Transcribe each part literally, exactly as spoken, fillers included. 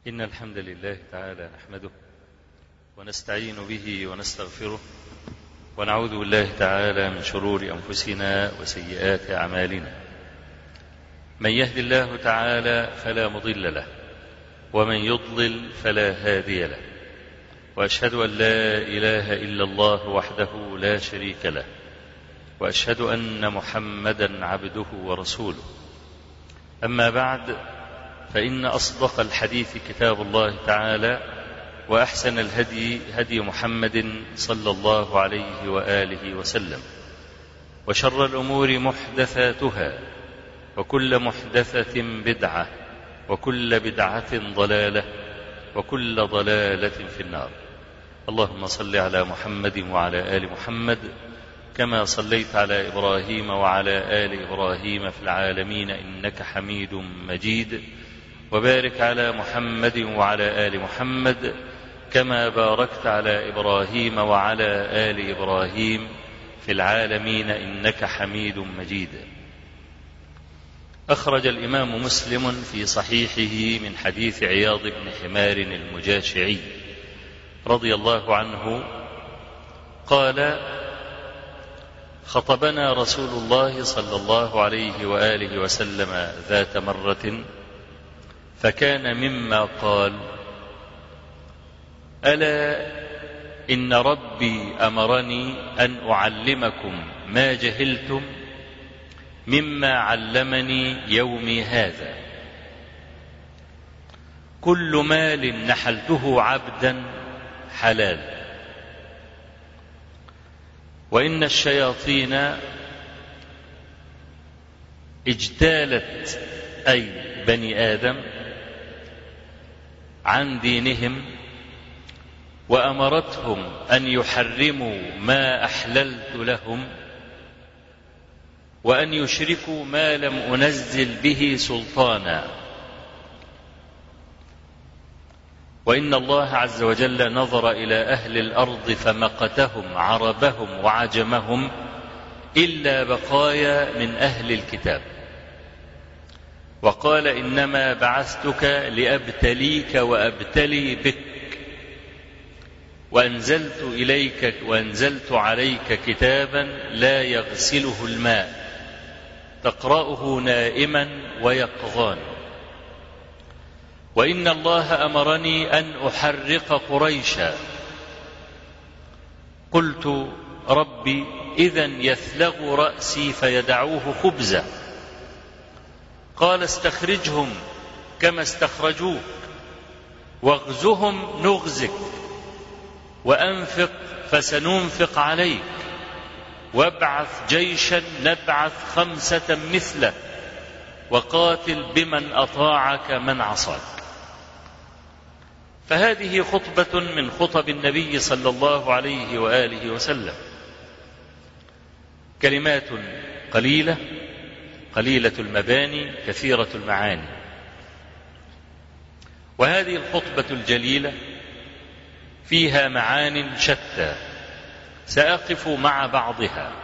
إن الحمد لله تعالى نحمده ونستعين به ونستغفره ونعوذ بالله تعالى من شرور أنفسنا وسيئات أعمالنا. من يهد الله تعالى فلا مضل له ومن يضلل فلا هادي له، وأشهد أن لا إله إلا الله وحده لا شريك له، وأشهد أن محمدا عبده ورسوله. أما بعد، فإن أصدق الحديث كتاب الله تعالى، وأحسن الهدي هدي محمد صلى الله عليه وآله وسلم، وشر الأمور محدثاتها، وكل محدثة بدعة، وكل بدعة ضلالة، وكل ضلالة في النار. اللهم صل على محمد وعلى آل محمد كما صليت على إبراهيم وعلى آل إبراهيم في العالمين إنك حميد مجيد، وبارك على محمد وعلى آل محمد كما باركت على إبراهيم وعلى آل إبراهيم في العالمين إنك حميد مجيد. أخرج الإمام مسلم في صحيحه من حديث عياض بن حمار المجاشعي رضي الله عنه قال: خطبنا رسول الله صلى الله عليه وآله وسلم ذات مرة، فكان مما قال: ألا إن ربي أمرني أن أعلمكم ما جهلتم مما علمني يومي هذا. كل مال نحلته عبدا حلال، وإن الشياطين اجتالت أي بني آدم عن دينهم، وأمرتهم أن يحرموا ما أحللت لهم، وأن يشركوا ما لم أنزل به سلطانا. وإن الله عز وجل نظر إلى أهل الأرض فمقتهم عربهم وعجمهم إلا بقايا من أهل الكتاب، وقال: إنما بعثتك لأبتليك وأبتلي بك، وأنزلت إليك وأنزلت عليك كتابا لا يغسله الماء، تقرأه نائما ويقظان. وإن الله أمرني أن أحرق قريشا. قلت: ربي، إذن يثلغ رأسي فيدعوه خبزا. قال: استخرجهم كما استخرجوك، واغزهم نغزك، وأنفق فسننفق عليك، وابعث جيشا نبعث خمسة مثله، وقاتل بمن أطاعك من عصاك. فهذه خطبة من خطب النبي صلى الله عليه وآله وسلم، كلمات قليلة قليلة المباني كثيرة المعاني. وهذه الخطبة الجليلة فيها معان شتى، سأقف مع بعضها.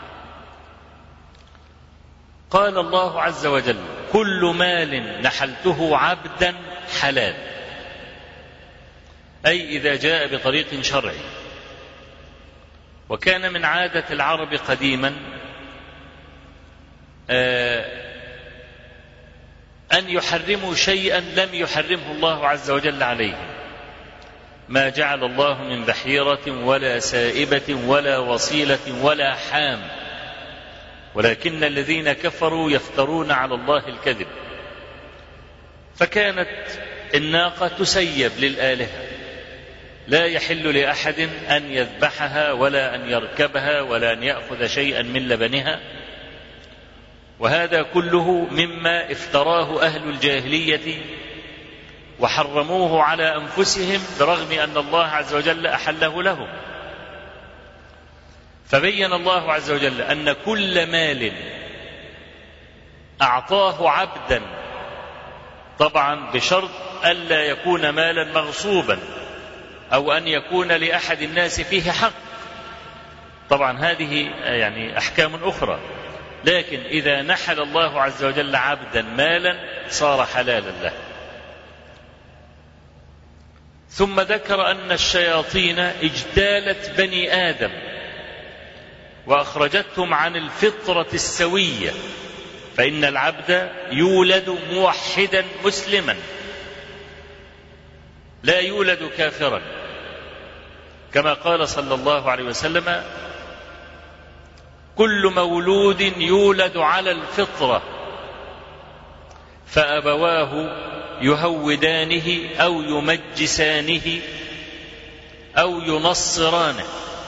قال الله عز وجل: كل مال نحلته عبدا حلال، أي إذا جاء بطريق شرعي. وكان من عادة العرب قديما أن يحرموا شيئا لم يحرمه الله عز وجل عليهم. ما جعل الله من بحيرة ولا سائبة ولا وصيلة ولا حام، ولكن الذين كفروا يفترون على الله الكذب. فكانت الناقة تسيب للآلهة، لا يحل لأحد أن يذبحها ولا أن يركبها ولا أن يأخذ شيئا من لبنها. وهذا كله مما افتراه أهل الجاهلية وحرموه على أنفسهم، برغم أن الله عز وجل أحله لهم. فبين الله عز وجل أن كل مال أعطاه عبدا، طبعا بشرط ألا يكون مالا مغصوبا أو أن يكون لأحد الناس فيه حق، طبعا هذه يعني أحكام أخرى. لكن إذا نحل الله عز وجل عبدا مالا صار حلالا له. ثم ذكر أن الشياطين اجتالت بني آدم وأخرجتهم عن الفطرة السوية، فإن العبد يولد موحدا مسلما لا يولد كافرا، كما قال صلى الله عليه وسلم: كل مولود يولد على الفطرة فأبواه يهودانه أو يمجسانه أو ينصرانه.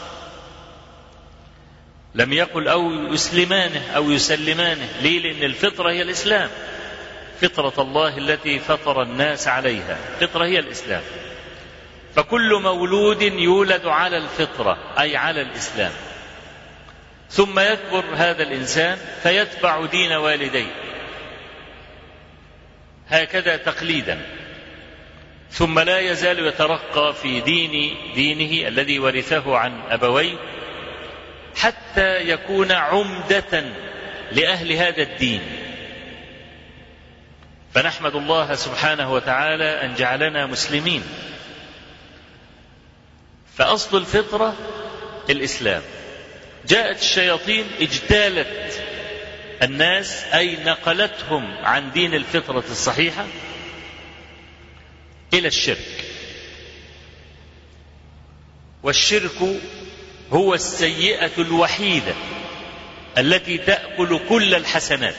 لم يقل أو يسلمانه أو يسلمانه. ليه؟ لأن الفطرة هي الإسلام، فطرة الله التي فطر الناس عليها، فطرة هي الإسلام. فكل مولود يولد على الفطرة أي على الإسلام، ثم يكبر هذا الإنسان فيتبع دين والديه هكذا تقليدا، ثم لا يزال يترقى في دين دينه الذي ورثه عن أبويه حتى يكون عمدة لأهل هذا الدين. فنحمد الله سبحانه وتعالى أن جعلنا مسلمين. فأصل الفطرة الإسلام. جاءت الشياطين اجتالت الناس أي نقلتهم عن دين الفطرة الصحيحة إلى الشرك. والشرك هو السيئة الوحيدة التي تأكل كل الحسنات.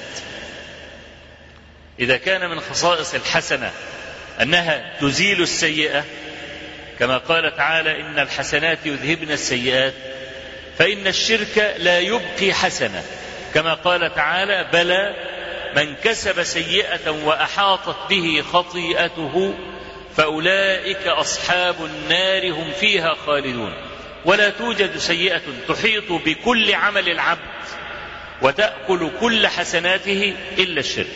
إذا كان من خصائص الحسنة أنها تزيل السيئة كما قال تعالى: إن الحسنات يذهبن السيئات، فإن الشرك لا يبقي حسنة، كما قال تعالى: بلى من كسب سيئة وأحاطت به خطيئته فأولئك أصحاب النار هم فيها خالدون. ولا توجد سيئة تحيط بكل عمل العبد وتأكل كل حسناته إلا الشرك.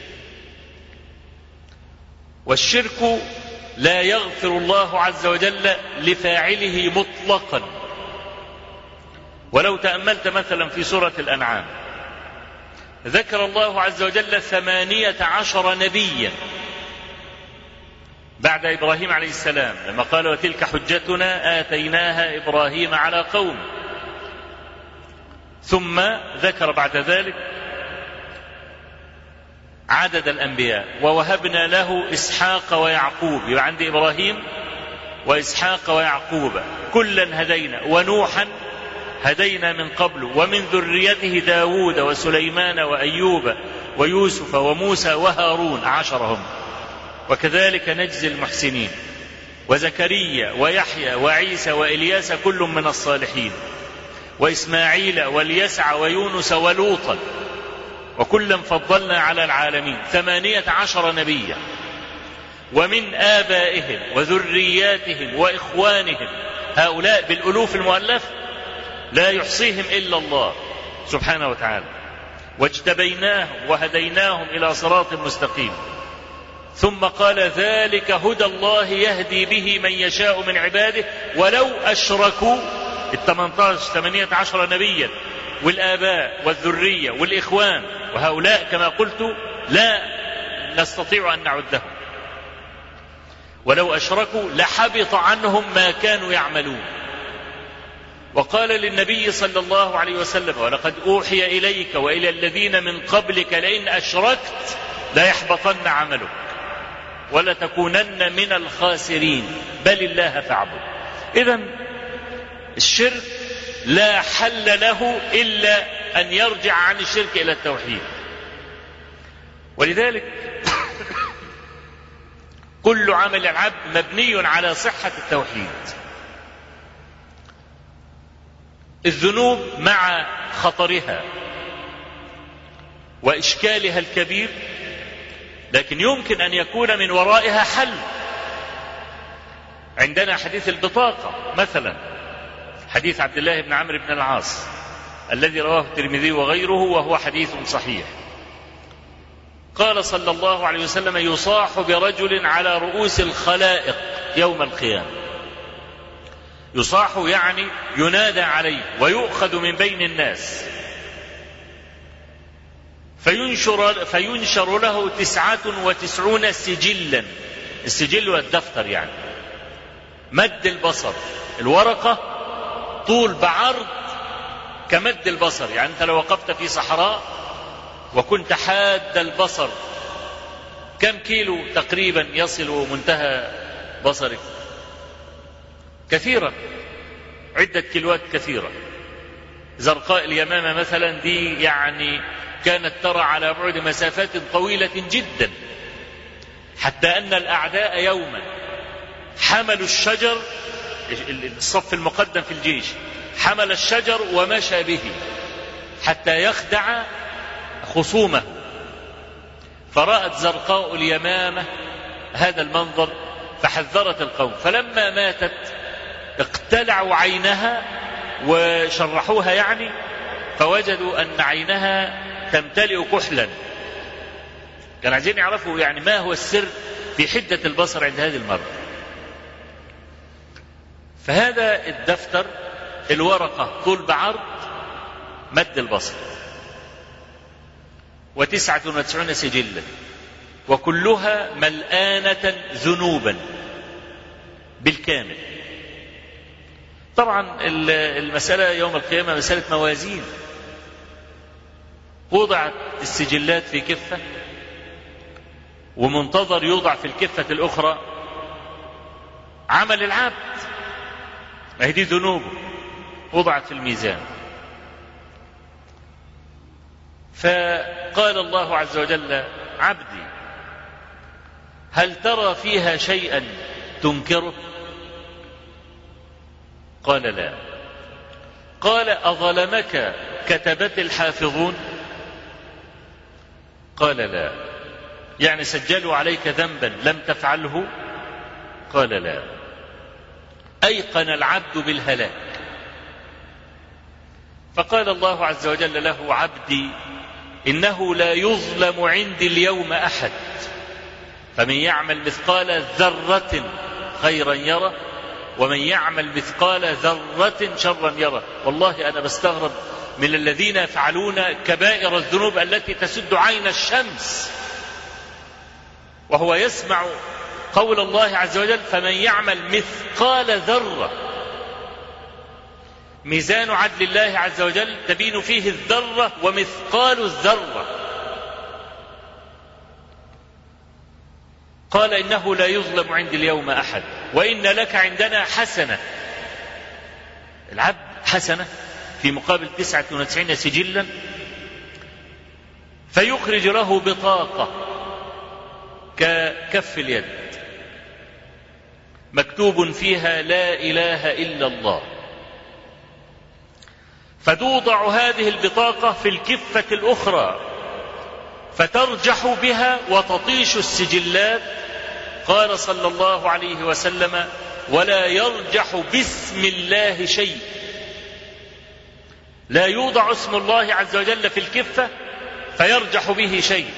والشرك لا يغفر الله عز وجل لفاعله مطلقا. ولو تأملت مثلا في سورة الأنعام ذكر الله عز وجل ثمانية عشر نبيا بعد إبراهيم عليه السلام، لما قال: وتلك حجتنا آتيناها إبراهيم على قوم. ثم ذكر بعد ذلك عدد الأنبياء: ووهبنا له إسحاق ويعقوب. يبقى عند إبراهيم وإسحاق ويعقوب كلا هدينا، ونوحا هدينا من قبل، ومن ذريته داود وسليمان وأيوب ويوسف وموسى وهارون، عشرهم. وكذلك نجزي المحسنين. وزكريا ويحيى وعيسى وإلياس كل من الصالحين، وإسماعيل واليسع ويونس ولوطا، وكلا فضلنا على العالمين. ثمانية عشر نبيا. ومن آبائهم وذرياتهم وإخوانهم، هؤلاء بالألوف المؤلفة لا يحصيهم إلا الله سبحانه وتعالى. واجتبيناهم وهديناهم إلى صراط مستقيم. ثم قال: ذلك هدى الله يهدي به من يشاء من عباده ولو أشركوا. الثمانية عشر نبيا والآباء والذرية والإخوان، وهؤلاء كما قلت لا نستطيع أن نعدهم. ولو أشركوا لحبط عنهم ما كانوا يعملون. وقال للنبي صلى الله عليه وسلم: ولقد أوحي إليك وإلى الذين من قبلك لئن أشركت ليحبطن عملك ولتكونن من الخاسرين بل الله فاعبد. إذن الشرك لا حل له إلا أن يرجع عن الشرك إلى التوحيد. ولذلك كل عمل العبد مبني على صحة التوحيد. الذنوب مع خطرها وإشكالها الكبير، لكن يمكن أن يكون من ورائها حل. عندنا حديث البطاقة مثلا، حديث عبد الله بن عمرو بن العاص الذي رواه الترمذي وغيره وهو حديث صحيح. قال صلى الله عليه وسلم: يصاح برجل على رؤوس الخلائق يوم القيامة. يصاح يعني ينادى عليه ويؤخذ من بين الناس، فينشر, فينشر له تسعة وتسعون سجلا. السجل والدفتر يعني مد البصر. الورقة طول بعرض كمد البصر، يعني أنت لو وقفت في صحراء وكنت حاد البصر كم كيلو تقريبا يصل منتهى بصرك؟ كثيرة، عدة كيلوات كثيرة. زرقاء اليمامة مثلا دي يعني كانت ترى على بعد مسافات طويلة جدا، حتى أن الأعداء يوما حملوا الشجر، الصف المقدم في الجيش حمل الشجر ومشى به حتى يخدع خصومه، فرأت زرقاء اليمامة هذا المنظر فحذرت القوم، فلما ماتت اقتلعوا عينها وشرحوها يعني، فوجدوا أن عينها تمتلئ كحلا. كانوا عايزين يعرفوا يعني ما هو السر في حدة البصر عند هذه المرأة. فهذا الدفتر الورقة طول بعرض مد البصر، وتسعة وتسعون سجلا، وكلها ملآنة ذنوبا بالكامل. طبعا المسألة يوم القيامة مسألة موازين. وضعت السجلات في كفة ومنتظر يوضع في الكفة الأخرى عمل العبد، ما هي دي ذنوبه وضعت في الميزان. فقال الله عز وجل: عبدي هل ترى فيها شيئا تنكره؟ قال: لا. قال: أظلمك كتبت الحافظون؟ قال: لا. يعني سجلوا عليك ذنبا لم تفعله؟ قال: لا. أيقن العبد بالهلاك. فقال الله عز وجل له: عبدي إنه لا يظلم عندي اليوم أحد، فمن يعمل مثقال ذرة خيرا يره ومن يعمل مثقال ذرة شرا يره. والله أنا بستغرب من الذين يفعلون كبائر الذنوب التي تسد عين الشمس وهو يسمع قول الله عز وجل: فمن يعمل مثقال ذرة. ميزان عدل الله عز وجل تبين فيه الذرة ومثقال الذرة. قال: إنه لا يظلم عندي اليوم أحد، وإن لك عندنا حسنة. العبد حسنة في مقابل تسعة وتسعين سجلا، فيخرج له بطاقة ككف اليد مكتوب فيها: لا إله إلا الله. فتوضع هذه البطاقة في الكفة الأخرى فترجح بها وتطيش السجلات. قال صلى الله عليه وسلم: ولا يرجح باسم الله شيء. لا يوضع اسم الله عز وجل في الكفة فيرجح به شيء.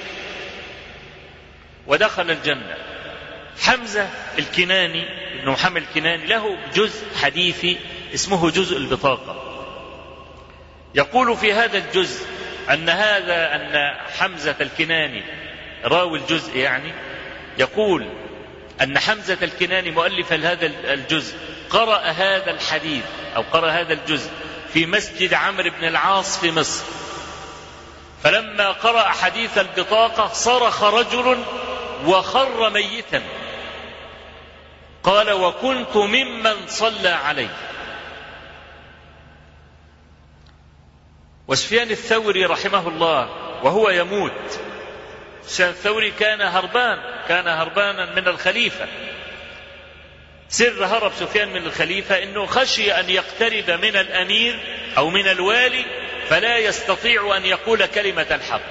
ودخل الجنة. حمزة الكناني ابن محمد الكناني له جزء حديثي اسمه جزء البطاقة. يقول في هذا الجزء أن هذا أن حمزة الكناني راوي الجزء يعني يقول أن حمزة الكناني مؤلف هذا الجزء قرأ هذا الحديث أو قرأ هذا الجزء في مسجد عمرو بن العاص في مصر، فلما قرأ حديث البطاقة صرخ رجل وخر ميتا. قال: وكنت ممن صلى عليه. وسفيان الثوري رحمه الله وهو يموت، سفيان الثوري كان هربان كان هربانا من الخليفة. سر هرب سفيان من الخليفة أنه خشي أن يقترب من الأمير أو من الوالي فلا يستطيع أن يقول كلمة الحق.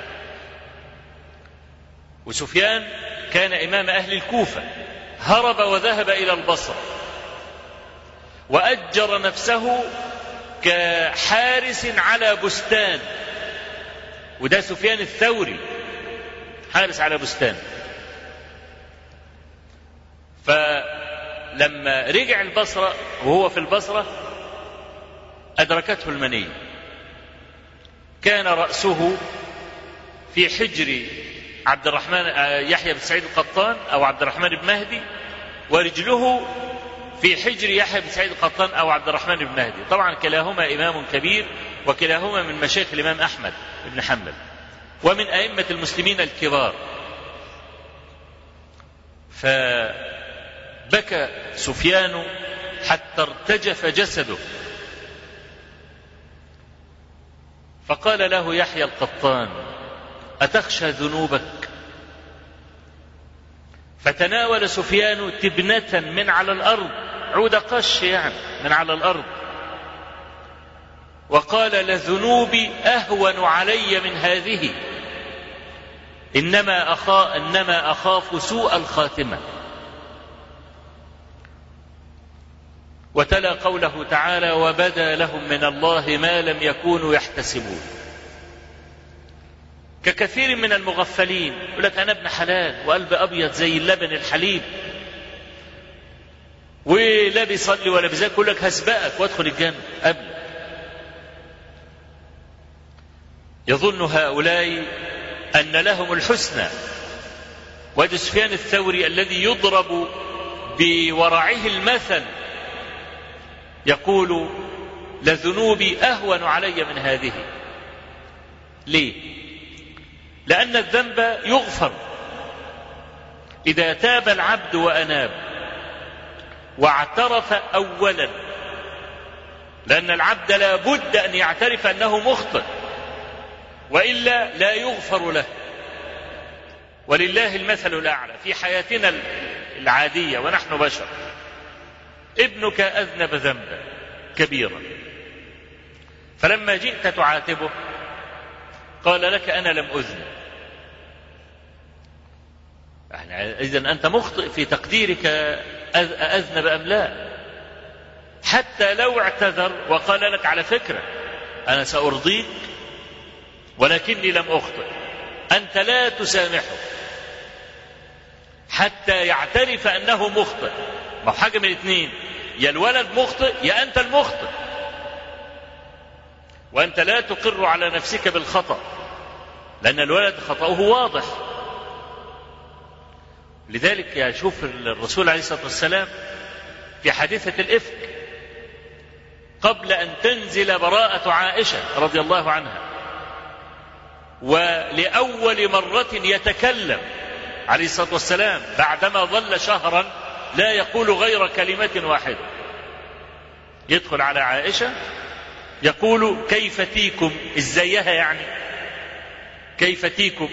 وسفيان كان إمام أهل الكوفة، هرب وذهب إلى البصرة وأجر نفسه كحارس على بستان، وده سفيان الثوري حارس على بستان. فلما رجع البصرة وهو في البصرة أدركته المنية. كان رأسه في حجر عبد الرحمن يحيى بن سعيد القطان أو عبد الرحمن بن مهدي، ورجله في حجر يحيى بن سعيد القطان أو عبد الرحمن بن مهدي. طبعا كلاهما إمام كبير، وكلاهما من مشايخ الإمام أحمد بن حنبل ومن أئمة المسلمين الكبار. فبكى سفيان حتى ارتجف جسده، فقال له يحيى القطان: أتخشى ذنوبك؟ فتناول سفيان تبنة من على الأرض، عود قش يعني من على الأرض، وقال: لذنوبي أهون علي من هذه، إنما أخاف, إنما أخاف سوء الخاتمة. وتلا قوله تعالى: وبدا لهم من الله ما لم يكونوا يحتسبون. ككثير من المغفلين يقول لك: أنا ابن حلال وقلب أبيض زي اللبن الحليب، ولا بيصلي ولا بيزكي، يقول لك هسبقك وادخل الجنة قبلك. يظن هؤلاء أن لهم الحسنى. وادي سفيان الثوري الذي يضرب بورعه المثل يقول: لذنوبي أهون علي من هذه. ليه؟ لأن الذنب يغفر إذا تاب العبد وأناب واعترف أولا، لأن العبد لا بد أن يعترف أنه مخطئ، وإلا لا يغفر له. ولله المثل الأعلى في حياتنا العادية ونحن بشر. ابنك أذنب ذنبا كبيرا، فلما جئت تعاتبه قال لك: أنا لم أذنب. يعني إذن أنت مخطئ في تقديرك أذنب أم لا. حتى لو اعتذر وقال لك: على فكرة أنا سأرضيك ولكني لم أخطئ، أنت لا تسامحه حتى يعترف أنه مخطئ. ما هو حاجة من الاثنين: يا الولد مخطئ يا أنت المخطئ، وأنت لا تقر على نفسك بالخطأ، لأن الولد خطأه واضح. لذلك يشوف الرسول عليه الصلاة والسلام في حادثة الإفك قبل أن تنزل براءة عائشة رضي الله عنها، ولأول مرة يتكلم عليه الصلاة والسلام بعدما ظل شهرا لا يقول غير كلمة واحدة، يدخل على عائشة يقول: كيف تيكم؟ إزيها يعني، كيف تيكم؟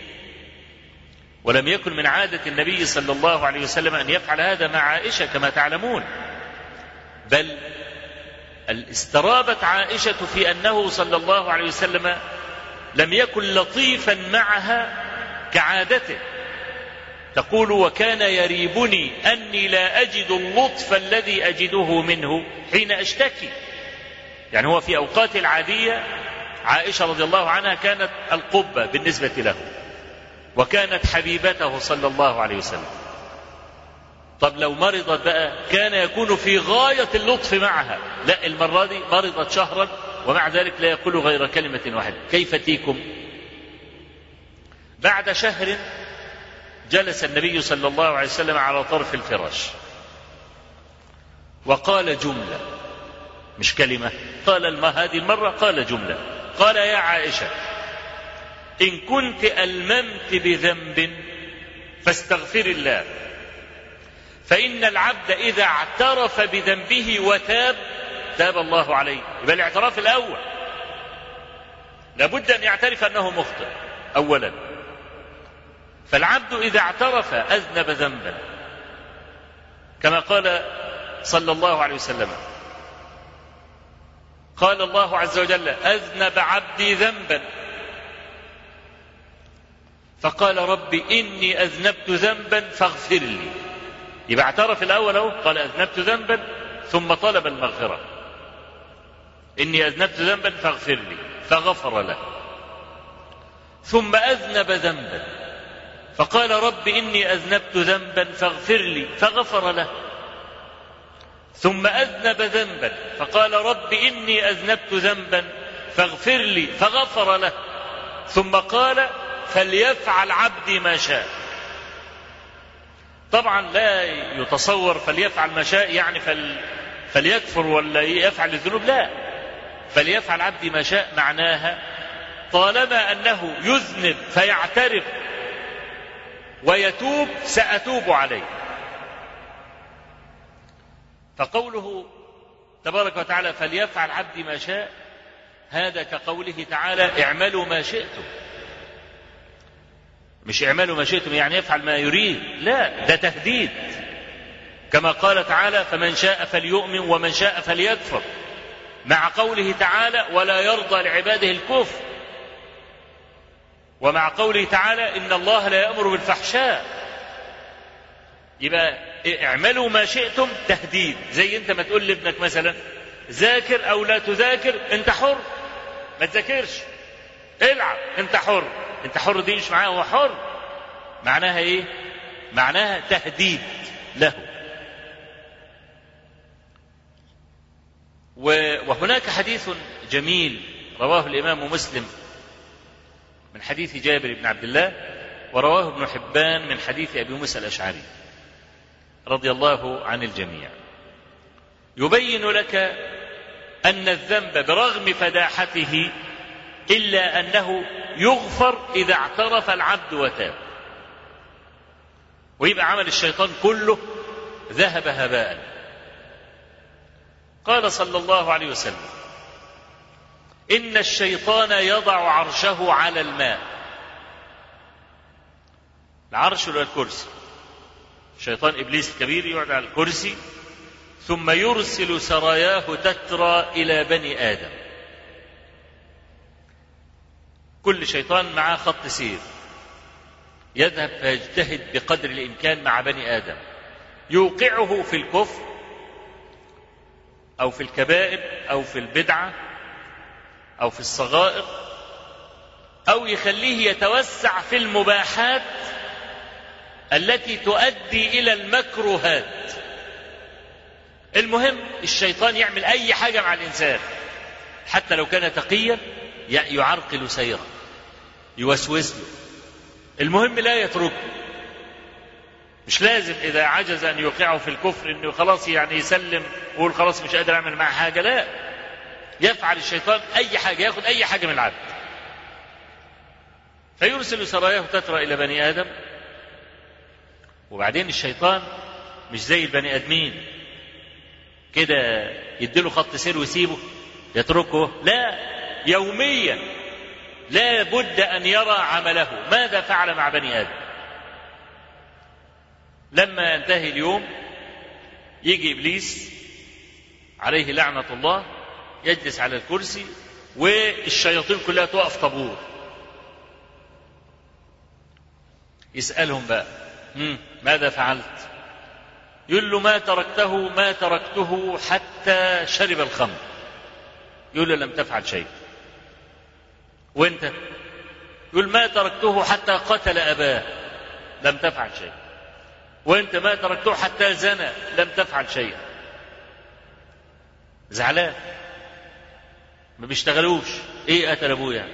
ولم يكن من عادة النبي صلى الله عليه وسلم أن يفعل هذا مع عائشة كما تعلمون، بل استرابت عائشة في أنه صلى الله عليه وسلم لم يكن لطيفا معها كعادته. تقول: وكان يريبني أني لا أجد اللطف الذي أجده منه حين أشتكي. يعني هو في أوقات العادية عائشة رضي الله عنها كانت القبة بالنسبة له، وكانت حبيبته صلى الله عليه وسلم. طب لو مرضت بقى كان يكون في غاية اللطف معها، لا، المرة دي مرضت شهرا ومع ذلك لا يقول غير كلمة واحدة: كيف تيكم؟ بعد شهر جلس النبي صلى الله عليه وسلم على طرف الفراش وقال جملة، مش كلمة، قال هذه المرة قال جملة، قال: يا عائشة، إن كنت ألممت بذنب فاستغفر الله، فإن العبد إذا اعترف بذنبه وتاب تاب الله عليه. يبقى الاعتراف الأول لابد أن يعترف أنه مخطئ أولا. فالعبد إذا اعترف أذنب ذنبا كما قال صلى الله عليه وسلم، قال الله عز وجل: أذنب عبدي ذنبا، فقال: رب إني أذنبت ذنبا فاغفر لي. يبقى اعترف الأول أهو، قال أذنبت ذنبا، ثم طلب المغفرة: إني أذنبت ذنبا فاغفر لي، فغفر له. ثم أذنب ذنبا فقال: رب إني أذنبت ذنبا فاغفر لي، فغفر له. ثم أذنب ذنبا فقال: رب إني أذنبت ذنبا فاغفر لي، فغفر له. ثم قال: فليفعل عبدي ما شاء. طبعا لا يتصور فليفعل ما شاء يعني فل فليكفر ولا يفعل الذنوب، لا، فليفعل عبدي ما شاء معناها طالما أنه يذنب فيعترف ويتوب سأتوب عليه. فقوله تبارك وتعالى فليفعل عبدي ما شاء، هذا كقوله تعالى اعملوا ما شئتم، مش اعملوا ما شئتم يعني يفعل ما يريد، لا، ده تهديد، كما قال تعالى فمن شاء فليؤمن ومن شاء فليكفر، مع قوله تعالى ولا يرضى لعباده الكفر، ومع قوله تعالى إن الله لا يأمر بالفحشاء. يبقى اعملوا ما شئتم تهديد، زي انت ما تقول لابنك مثلا ذاكر او لا تذاكر انت حر، ما تذاكرش، العب انت حر، انت حر دي مش معناها هو حر، معناها ايه؟ معناها تهديد له. وهناك حديث جميل رواه الإمام مسلم من حديث جابر بن عبد الله، ورواه ابن حبان من حديث أبي موسى الأشعري رضي الله عن الجميع، يبين لك أن الذنب برغم فداحته إلا أنه يغفر إذا اعترف العبد وتاب، ويبقى عمل الشيطان كله ذهب هباء. قال صلى الله عليه وسلم إن الشيطان يضع عرشه على الماء، العرش هو الكرسي، الشيطان إبليس الكبير يقعد على الكرسي ثم يرسل سراياه تترى إلى بني آدم، كل شيطان معه خط سير يذهب فيجتهد بقدر الإمكان مع بني آدم، يوقعه في الكفر أو في الكبائر أو في البدعة أو في الصغائر، أو يخليه يتوسع في المباحات التي تؤدي إلى المكروهات. المهم الشيطان يعمل أي حاجة مع الإنسان حتى لو كان تقيا يعرقل سيره، يوسوس له، المهم لا يتركه، مش لازم إذا عجز أن يوقعه في الكفر إنه خلاص يعني يسلم ويقول خلاص مش قادر أعمل معه حاجة، لا، يفعل الشيطان أي حاجة، يأخذ أي حاجة من العبد، فيرسل سراياه تترى إلى بني آدم. وبعدين الشيطان مش زي البني آدمين كده يديله خط سير ويسيبه يتركه، لا، يوميا لا بد أن يرى عمله ماذا فعل مع بني آدم. لما ينتهي اليوم يجي إبليس عليه لعنة الله يجلس على الكرسي والشياطين كلها توقف طابور، يسألهم بقى ماذا فعلت؟ يقول له ما تركته ما تركته حتى شرب الخمر. يقول له لم تفعل شيء. وانت؟ يقول ما تركته حتى قتل أباه. لم تفعل شيء. وانت ما تركته حتى زنى. لم تفعل شيء. زعلان ما بيشتغلوش. ايه قتل ابوه يعني؟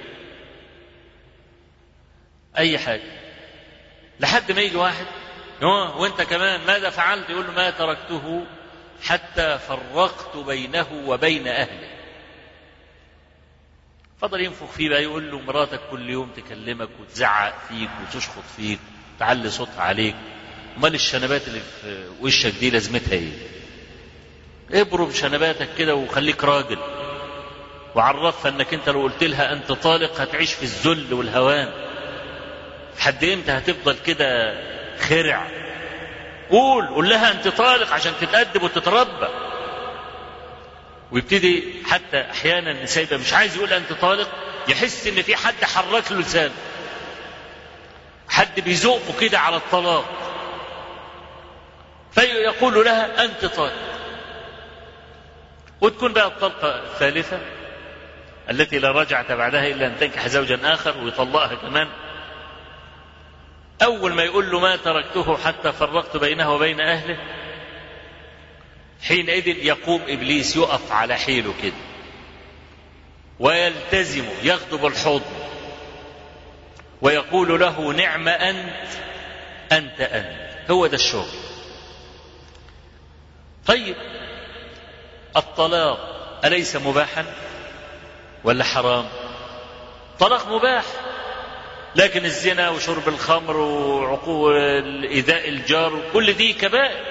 اي حاجة، لحد ما يجي واحد وانت كمان ماذا فعلت؟ يقول له ما تركته حتى فرقت بينه وبين اهله. فضل ينفخ فيه بقى، يقول له مراتك كل يوم تكلمك وتزعق فيك وتشخط فيك تعلي صوتها عليك، امال الشنبات اللي في وشك دي لازمتها ايه؟ ابرم شنباتك كده وخليك راجل، وعرفها انك انت لو قلت لها انت طالق هتعيش في الذل والهوان. لحد امتى هتفضل كده خرع؟ قول قول لها انت طالق عشان تتأدب وتتربى. ويبتدي حتى احيانا النساء يبقى مش عايز يقول انت طالق، يحس ان في حد حرك له لسانه، حد بيزقه كده على الطلاق، فيقول لها انت طالق. وتكون بقى الطلقة الثالثة التي لا رجعة بعدها إلا أن تنكح زوجا آخر ويطلقها كمان. أول ما يقول له ما تركته حتى فرقت بينه وبين أهله، حينئذ يقوم إبليس يقف على حيله كده ويلتزم يغضب الحضن ويقول له نعم أنت أنت أنت هو ده الشغل. طيب الطلاق أليس مباحا ولا حرام؟ طلاق مباح، لكن الزنا وشرب الخمر وعقوق إيذاء الجار كل دي كبائر.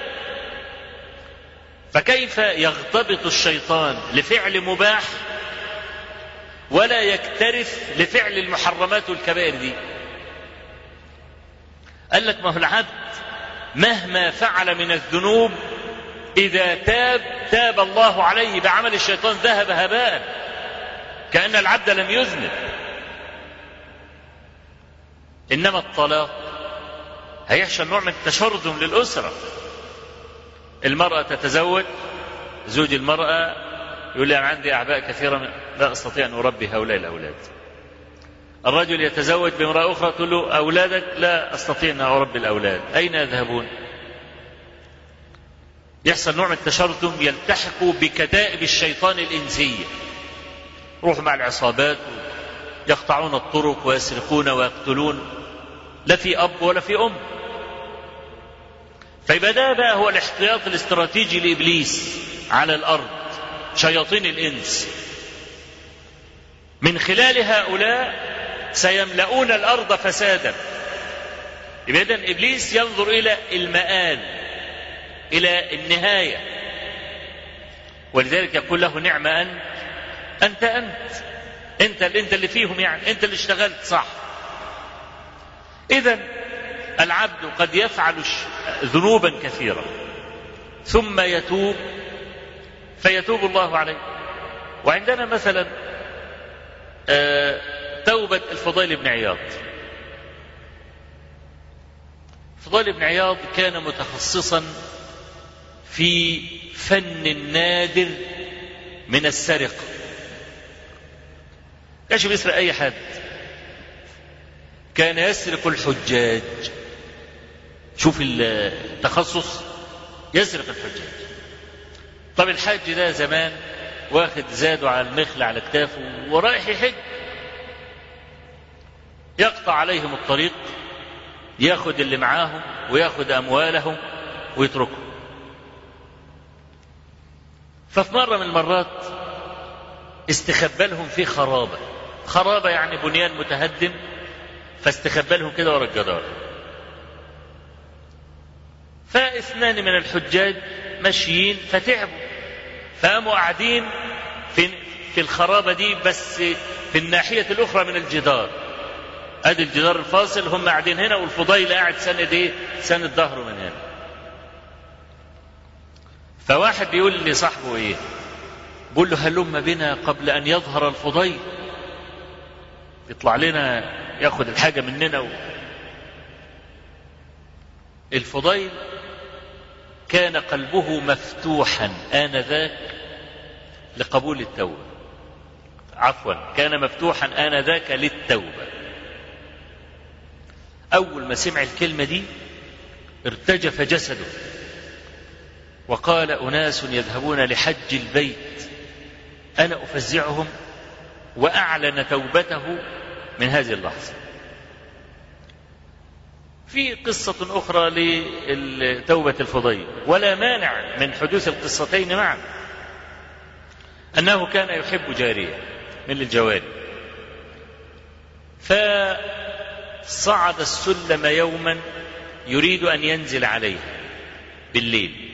فكيف يغتبط الشيطان لفعل مباح ولا يكترث لفعل المحرمات والكبائر دي؟ قال لك ما هو العبد مهما فعل من الذنوب إذا تاب تاب الله عليه بعمل الشيطان ذهب هباء كأن العبد لم يذنب. إنما الطلاق هيحصل نوع من التشرذم للأسرة. المرأة تتزوج، زوج المرأة يقول لي أنا عندي أعباء كثيرة لا أستطيع أن أربي هؤلاء الأولاد. الرجل يتزوج بامرأة أخرى تقول له أولادك لا أستطيع أن أربي الأولاد، أين يذهبون؟ يحصل نوع من التشرذم، يلتحقوا بكتائب الشيطان الإنسية، روحوا مع العصابات يقطعون الطرق ويسرقون ويقتلون، لا في أب ولا في أم. فيبقى ده بقى هو الاحتياط الاستراتيجي لإبليس على الأرض، شياطين الإنس. من خلال هؤلاء سيملؤون الأرض فسادا. يبقى إذن إبليس ينظر إلى المآل، إلى النهاية، ولذلك يقول له نعم أنت أنت أنت أنت, أنت اللي فيهم، يعني أنت اللي اشتغلت صح. إذن العبد قد يفعل ذنوبا كثيرة ثم يتوب فيتوب الله عليه. وعندنا مثلا توبة الفضيل بن عياض. الفضيل بن عياض كان متخصصا في فن النادر من السرقة، كانش بيسرق أي حد، كان يسرق الحجاج. شوف التخصص، يسرق الحجاج. طب الحاج ده زمان واخد زاده على المخل على كتافه ورايح يحج، يقطع عليهم الطريق، ياخد اللي معاهم وياخد أموالهم ويتركهم. ففي مرة من المرات استخبلهم في خرابة، خرابة يعني بنيان متهدم، فاستخبلهم كده ورا الجدار. فاثنان من الحجاج ماشيين فتعبوا، فقاموا قاعدين في في الخرابة دي بس في الناحية الأخرى من الجدار. ادي الجدار الفاصل، هم قاعدين هنا والفضيل قاعد سند ايه؟ سند ظهره من هنا. فواحد بيقول لصاحبه ايه؟ بيقول له هلم بنا قبل ان يظهر الفضيل، يطلع لنا ياخد الحاجة مننا. و... الفضيل كان قلبه مفتوحا آنذاك لقبول التوبة، عفوا كان مفتوحا آنذاك للتوبة. أول ما سمع الكلمة دي ارتجف جسده، وقال أناس يذهبون لحج البيت أنا أفزعهم، وأعلن توبته من هذه اللحظة. في قصة أخرى لتوبة الفضيل، ولا مانع من حدوث القصتين معا، أنه كان يحب جارية من الجواري، فصعد السلم يوما يريد أن ينزل عليها بالليل،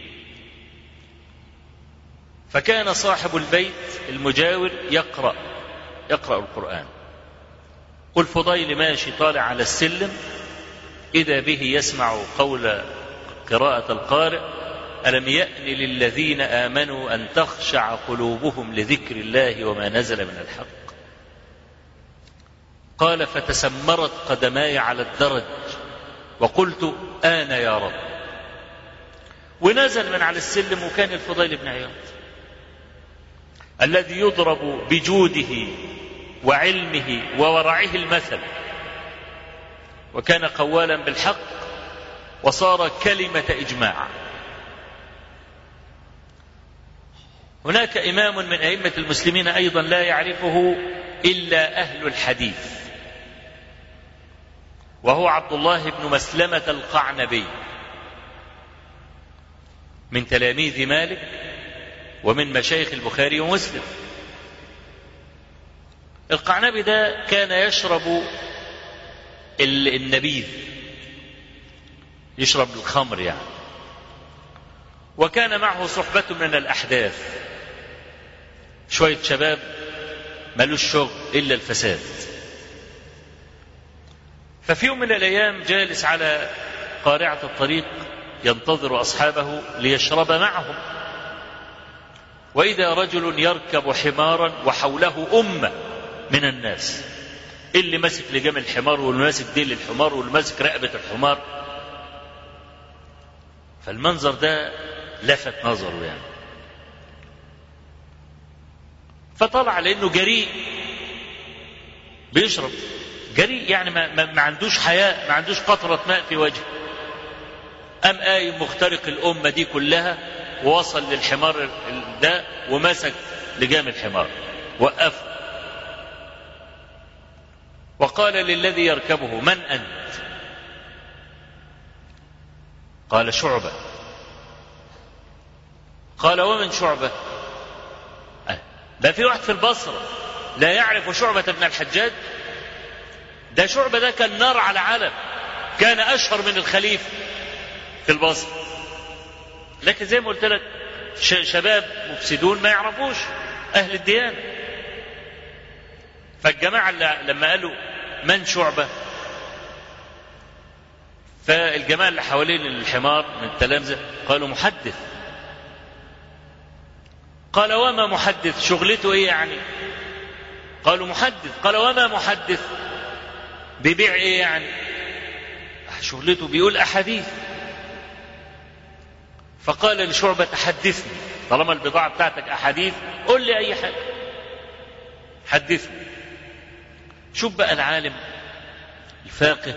فكان صاحب البيت المجاور يقرأ يقرأ القرآن، والفضيل ماشي طالع على السلم، إذا به يسمع قول قراءة القارئ ألم يأن للذين آمنوا أن تخشع قلوبهم لذكر الله وما نزل من الحق. قال فتسمرت قدماي على الدرج وقلت آن يا رب، ونزل من على السلم. وكان الفضيل بن عياض الذي يضرب بجوده وعلمه وورعه المثل، وكان قوالا بالحق وصار كلمة إجماع. هناك إمام من أئمة المسلمين أيضا لا يعرفه إلا أهل الحديث، وهو عبد الله بن مسلمة القعنبي. من تلاميذ مالك ومن مشايخ البخاري ومسلم. القعنبي ده كان يشرب النبيذ، يشرب الخمر يعني، وكان معه صحبة من الأحداث، شوية شباب ملوش شغل إلا الفساد. ففي يوم من الأيام جالس على قارعة الطريق ينتظر أصحابه ليشرب معهم، وإذا رجل يركب حمارا وحوله أمة من الناس، اللي ماسك لجام الحمار واللي ماسك ديل الحمار واللي ماسك رقبة الحمار. فالمنظر ده لفت نظره يعني، فطلع لأنه جريء بيشرب، جريء يعني ما, ما, ما عندوش حياء، ما عندوش قطرة ماء في وجهه. قام قايم مخترق الأمة دي كلها ووصل للحمار ده ومسك لجام الحمار وقفه، وقال للذي يركبه: من أنت؟ قال: شعبة. قال: ومن شعبة؟ ده في واحد في البصرة لا يعرف شعبة بن الحجاج؟ ده شعبة ده كان نار على علم، كان أشهر من الخليفة في البصرة، لكن زي ما قلت لك شباب مفسدون ما يعرفوش أهل الديانة. فالجماعة لما قالوا: من شعبة؟ فالجماعة اللي حوالين الحمار من التلامذة قالوا: محدث. قال: وما محدث؟ شغلته ايه يعني؟ قالوا: محدث. قال: وما محدث؟ بيبيع ايه يعني؟ شغلته بيقول احاديث. فقال لشعبة: حدثني، طالما البضاعة بتاعتك احاديث قل لي اي حاجة، حدثني. شوف بقى العالم الفاقه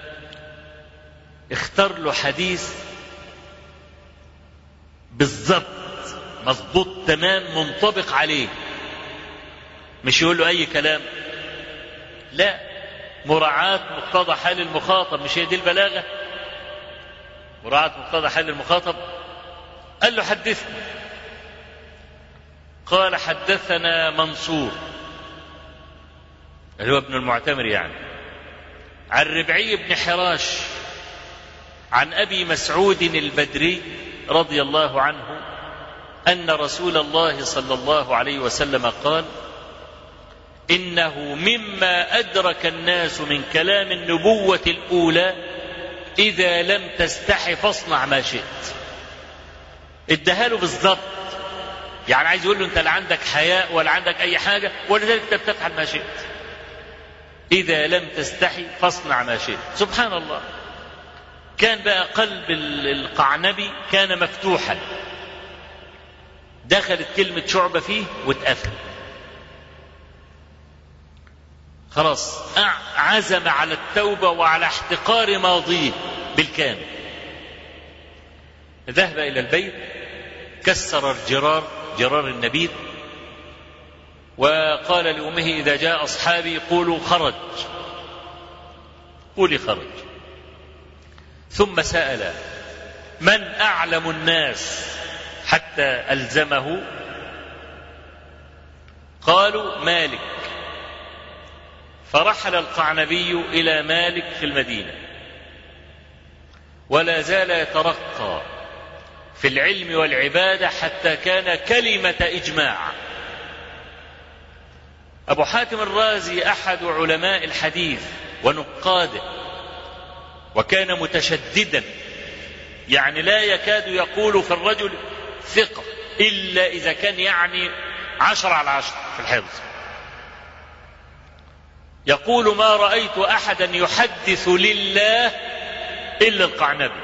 اختار له حديث بالضبط مضبوط تمام منطبق عليه، مش يقول له اي كلام، لا، مراعاة مقتضى حال المخاطب. مش هي دي البلاغة؟ مراعاة مقتضى حال المخاطب. قال له: حدثني. قال: حدثنا منصور اللي هو ابن المعتمر يعني، عن ربعي بن حراش عن أبي مسعود البدري رضي الله عنه أن رسول الله صلى الله عليه وسلم قال: إنه مما أدرك الناس من كلام النبوة الأولى إذا لم تستح فاصنع ما شئت. ادهاله بالضبط، يعني عايز يقول له: أنت لا عندك حياء ولا عندك أي حاجة، ولذلك أنت تفعل ما شئت. إذا لم تستحي فاصنع ما شئت. سبحان الله، كان بقى قلب القعنبي كان مفتوحا، دخلت كلمة شعبة فيه واتقفل، خلاص عزم على التوبة وعلى احتقار ماضيه بالكامل. ذهب إلى البيت، كسر الجرار، جرار النبيذ، وقال لأمه: إذا جاء أصحابي قولوا خرج، قولي خرج. ثم سأل: من أعلم الناس حتى ألزمه؟ قالوا: مالك. فرحل القعنبي إلى مالك في المدينة، ولا زال يترقى في العلم والعبادة حتى كان كلمة إجماع. أبو حاتم الرازي أحد علماء الحديث ونقاده، وكان متشددا، يعني لا يكاد يقول في الرجل ثقة إلا إذا كان يعني عشر على عشر في الحفظ. يقول: ما رأيت أحدا يحدث لله إلا القعنبي.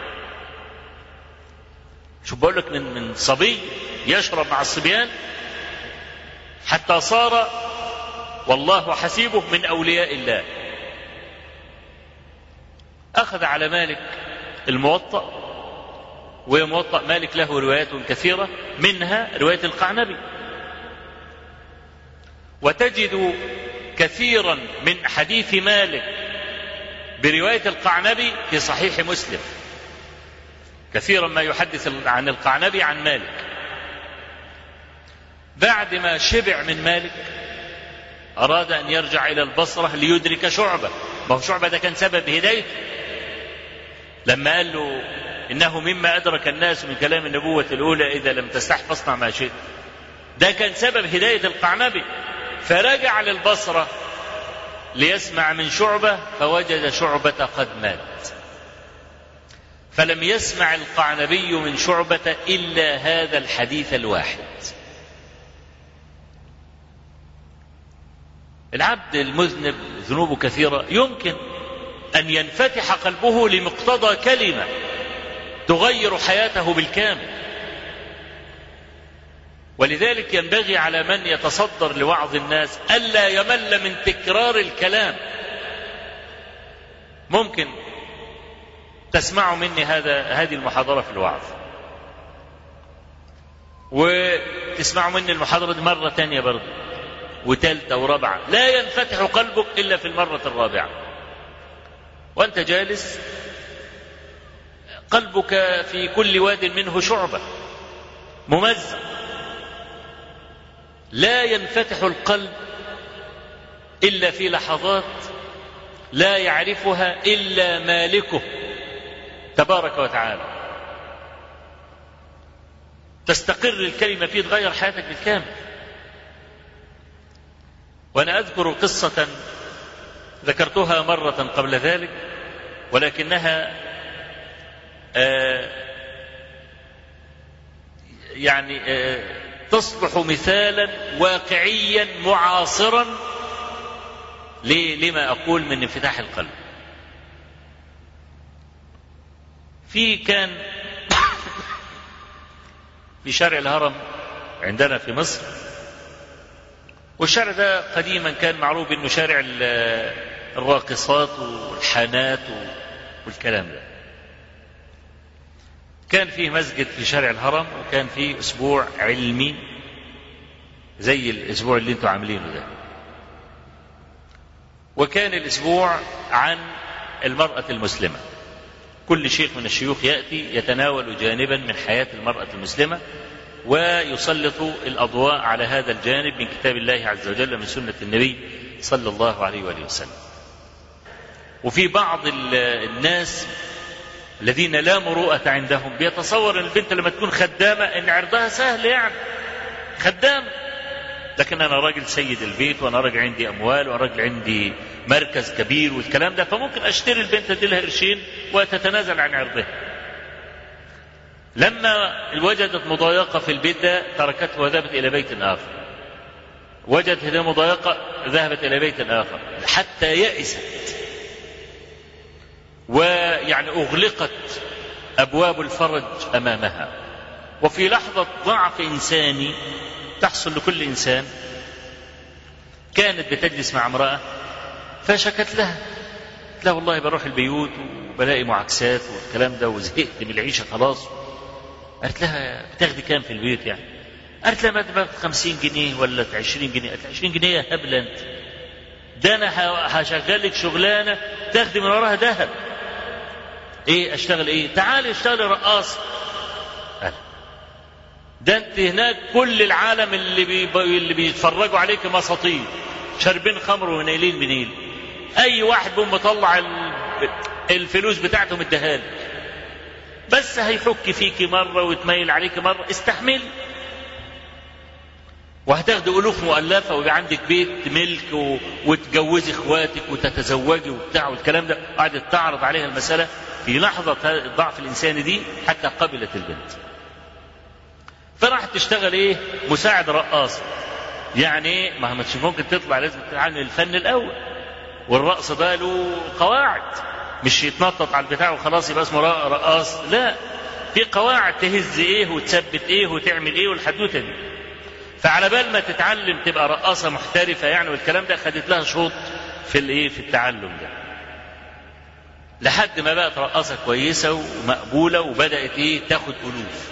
شو بقول لك، من من صبي يشرب مع الصبيان حتى صار والله حسيبه من أولياء الله. أخذ على مالك الموطأ، وموطأ مالك له روايات كثيرة، منها رواية القعنبي. وتجد كثيرا من حديث مالك برواية القعنبي في صحيح مسلم، كثيرا ما يحدث عن القعنبي عن مالك. بعد ما شبع من مالك أراد أن يرجع إلى البصرة ليدرك شعبة. ما هو شعبة ده كان سبب هدايته لما قال له إنه مما أدرك الناس من كلام النبوة الأولى إذا لم تستح فاصنع ما شئت. ده كان سبب هداية القعنبي. فرجع للبصرة ليسمع من شعبة فوجد شعبة قد مات. فلم يسمع القعنبي من شعبة إلا هذا الحديث الواحد. العبد المذنب ذنوبه كثيرة يمكن أن ينفتح قلبه لمقتضى كلمة تغير حياته بالكامل. ولذلك ينبغي على من يتصدر لوعظ الناس ألا يمل من تكرار الكلام. ممكن تسمعوا مني هذا هذه المحاضرة في الوعظ وتسمعوا مني المحاضرة دي مرة تانية برضه وثالثة ورابعة، لا ينفتح قلبك إلا في المرة الرابعة. وأنت جالس قلبك في كل واد منه شعبة ممزق. لا ينفتح القلب إلا في لحظات لا يعرفها إلا مالكه تبارك وتعالى. تستقر الكلمة فيه تغير حياتك بالكامل. وأنا أذكر قصة ذكرتها مرة قبل ذلك ولكنها آه يعني آه تصبح مثالا واقعيا معاصرا لما أقول من انفتاح القلب. في كان في شارع الهرم عندنا في مصر، والشارع ده قديما كان معروف انه شارع الراقصات والحانات والكلام ده. كان فيه مسجد في شارع الهرم وكان فيه اسبوع علمي زي الاسبوع اللي انتوا عاملينه ده. وكان الاسبوع عن المرأة المسلمة. كل شيخ من الشيوخ يأتي يتناول جانبا من حياة المرأة المسلمة ويسلط الأضواء على هذا الجانب من كتاب الله عز وجل من سنة النبي صلى الله عليه وآله وسلم. وفي بعض الناس الذين لا مروءة عندهم بيتصور أن البنت لما تكون خدامة أن عرضها سهل، يعني خدام، لكن أنا راجل سيد البيت وأنا راجل عندي أموال وأنا راجل عندي مركز كبير والكلام ده، فممكن أشتري البنت دي لها قرشين وتتنازل عن عرضها. لما وجدت مضايقة في البيت ده تركته وذهبت إلى بيت آخر. وجدت هذه مضايقة ذهبت إلى بيت آخر حتى يئست ويعني أغلقت أبواب الفرج أمامها. وفي لحظة ضعف إنساني تحصل لكل إنسان كانت بتجلس مع امرأة فشكت لها، لا والله بروح البيوت وبلاقي معاكسات والكلام ده وزهقت من العيشة خلاص. قالت لها بتاخدي كام في البيت يعني؟ قالت لها ما تبقى خمسين جنيه ولا عشرين جنيه. قالت عشرين جنيه يا هبلة انت، ده انا هشغلك شغلانة تاخدي من وراها ذهب. ايه اشتغل ايه؟ تعالي اشتغلي رقاصة. قال ده انت هناك كل العالم اللي, بي... اللي بيتفرجوا عليك مساطيل شاربين خمر ونايلين بنيل. اي واحد بيقوم مطلع الفلوس بتاعته مديها لك، بس هيحك فيكي مرة ويتميل عليكي مرة، استحمل. وهتاخدي ألوف مؤلفة ويبقى عندك بيت ملك و... وتجوزي اخواتك وتتزوجي وبتاع والكلام ده. قعدت تعرض عليها المسألة في لحظة الضعف الإنساني دي حتى قبلت البنت. فراحت تشتغل ايه؟ مساعد رقاصة. يعني ايه؟ ما مش ممكن تطلع، لازم تتعلم الفن الأول. والرقص ده له قواعد، مش يتنطط على البتاع وخلاص يبقى اسمه رقاص، لا، في قواعد تهز ايه وتثبت ايه وتعمل ايه والحدوته دي. فعلى بال ما تتعلم تبقى رقاصة محترفة يعني والكلام ده خدت لها شوط في الايه في التعلم ده لحد ما بقت رقاصة كويسة ومقبولة وبدأت ايه تاخد ألوف.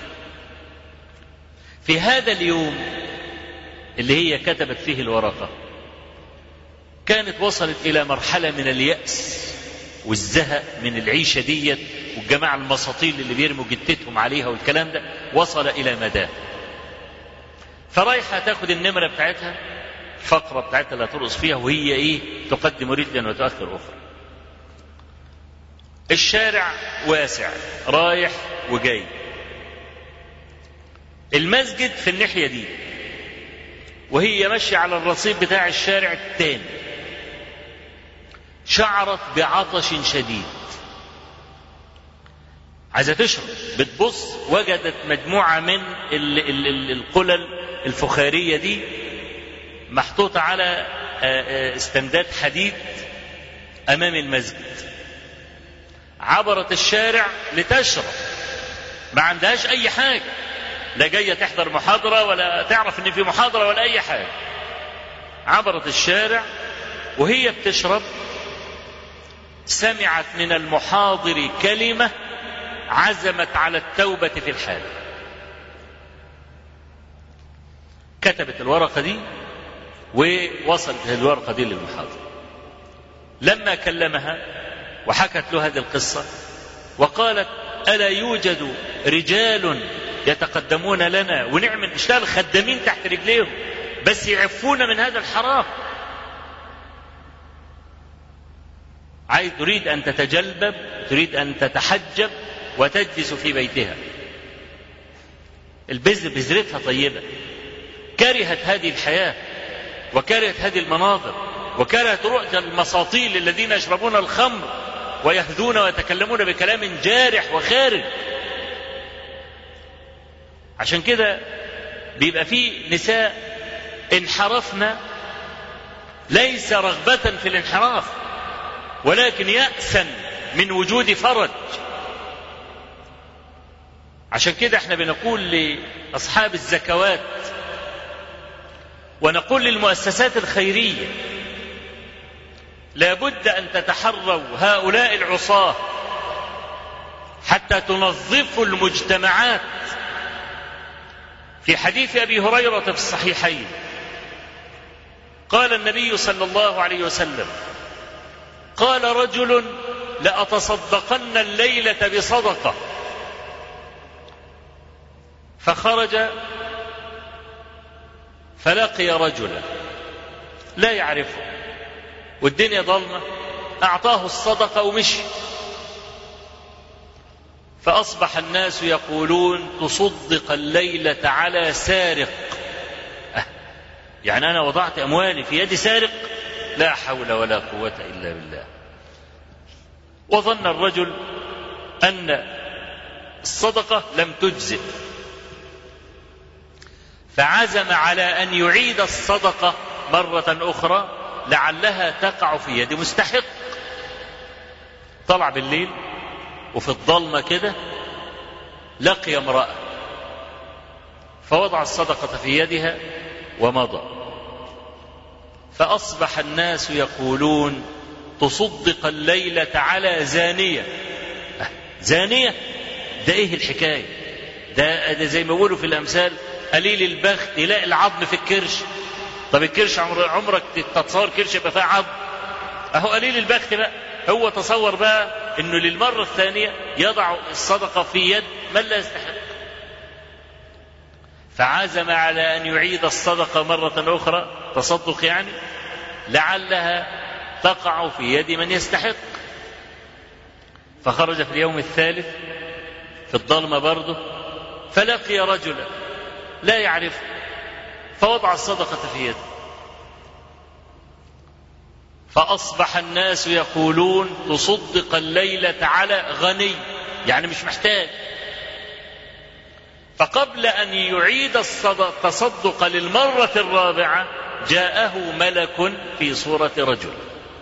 في هذا اليوم اللي هي كتبت فيه الورقة كانت وصلت إلى مرحلة من اليأس والزهق من العيشة ديت والجماعة المساطيل اللي بيرموا جتتهم عليها والكلام ده وصل إلى مداه. فرايحة تاخد النمرة بتاعتها، الفقرة بتاعتها اللي هترقص فيها، وهي إيه؟ تقدم رجلا وتؤخر أخرى. الشارع واسع رايح وجاي، المسجد في الناحية دي، وهي ماشية على الرصيف بتاع الشارع الثاني. شعرت بعطش شديد، عايزة تشرب، بتبص وجدت مجموعة من القلل الفخارية دي محطوطة على استندات حديد أمام المسجد. عبرت الشارع لتشرب، ما عندهاش أي حاجة، لا جاية تحضر محاضرة ولا تعرف إن في محاضرة ولا أي حاجة. عبرت الشارع وهي بتشرب سمعت من المحاضر كلمة عزمت على التوبة في الحال. كتبت الورقة دي ووصلت الورقة دي للمحاضر. لما كلمها وحكت له هذه القصة وقالت: ألا يوجد رجال يتقدمون لنا ونعمل نشتغل خدامين تحت رجليهم بس يعفون من هذا الحرام؟ عايز تريد أن تتجلبب، تريد أن تتحجب وتجلس في بيتها. البذر بذرتها طيبة، كرهت هذه الحياة وكرهت هذه المناظر وكرهت رؤية المساطيل الذين يشربون الخمر ويهذون ويتكلمون بكلام جارح وخارج. عشان كده بيبقى فيه نساء انحرفنا ليس رغبة في الانحراف ولكن يأسا من وجود فرج. عشان كده احنا بنقول لأصحاب الزكوات ونقول للمؤسسات الخيرية: لابد أن تتحروا هؤلاء العصاة حتى تنظفوا المجتمعات. في حديث أبي هريرة في الصحيحين قال النبي صلى الله عليه وسلم: قال رجل: لأتصدقن الليلة بصدقة. فخرج فلقي رجلا لا يعرفه والدنيا ضلمة، أعطاه الصدقة ومشي. فأصبح الناس يقولون: تصدق الليلة على سارق. أه يعني أنا وضعت أموالي في يد سارق؟ لا حول ولا قوة إلا بالله. وظن الرجل أن الصدقة لم تجزئ، فعزم على أن يعيد الصدقة مرة أخرى لعلها تقع في يد مستحق. طلع بالليل وفي الظلمة كده لقي امرأة فوضع الصدقة في يدها ومضى. فأصبح الناس يقولون: تصدق الليلة على زانية. أه زانية؟ ده ايه الحكاية؟ ده, ده زي ما بيقولوا في الأمثال: قليل البخت يلاقي العظم في الكرش. طب الكرش عمر عمرك تتصور كرش يبقى فيها عظم؟ اهو قليل البخت بقى. هو تصور بقى انه للمرة الثانية يضع الصدقة في يد من لا يستحق. فعزم على أن يعيد الصدقة مرة أخرى، تصدق يعني، لعلها تقع في يد من يستحق. فخرج في اليوم الثالث في الظلمة برضه فلقي رجلا لا يعرفه فوضع الصدقة في يده. فأصبح الناس يقولون: تصدق الليلة على غني، يعني مش محتاج. فقبل أن يعيد التصدق للمرة الرابعة جاءه ملك في صورة رجل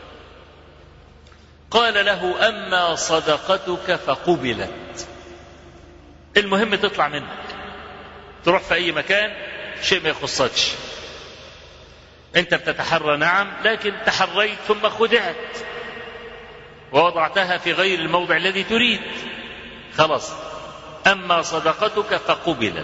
قال له: أما صدقتك فقبلت. المهم تطلع منك، تروح في أي مكان، شيء ما يخصكش، أنت بتتحرى نعم، لكن تحريت ثم خدعت ووضعتها في غير الموضع الذي تريد، خلاص. أما صدقتك فقبلت.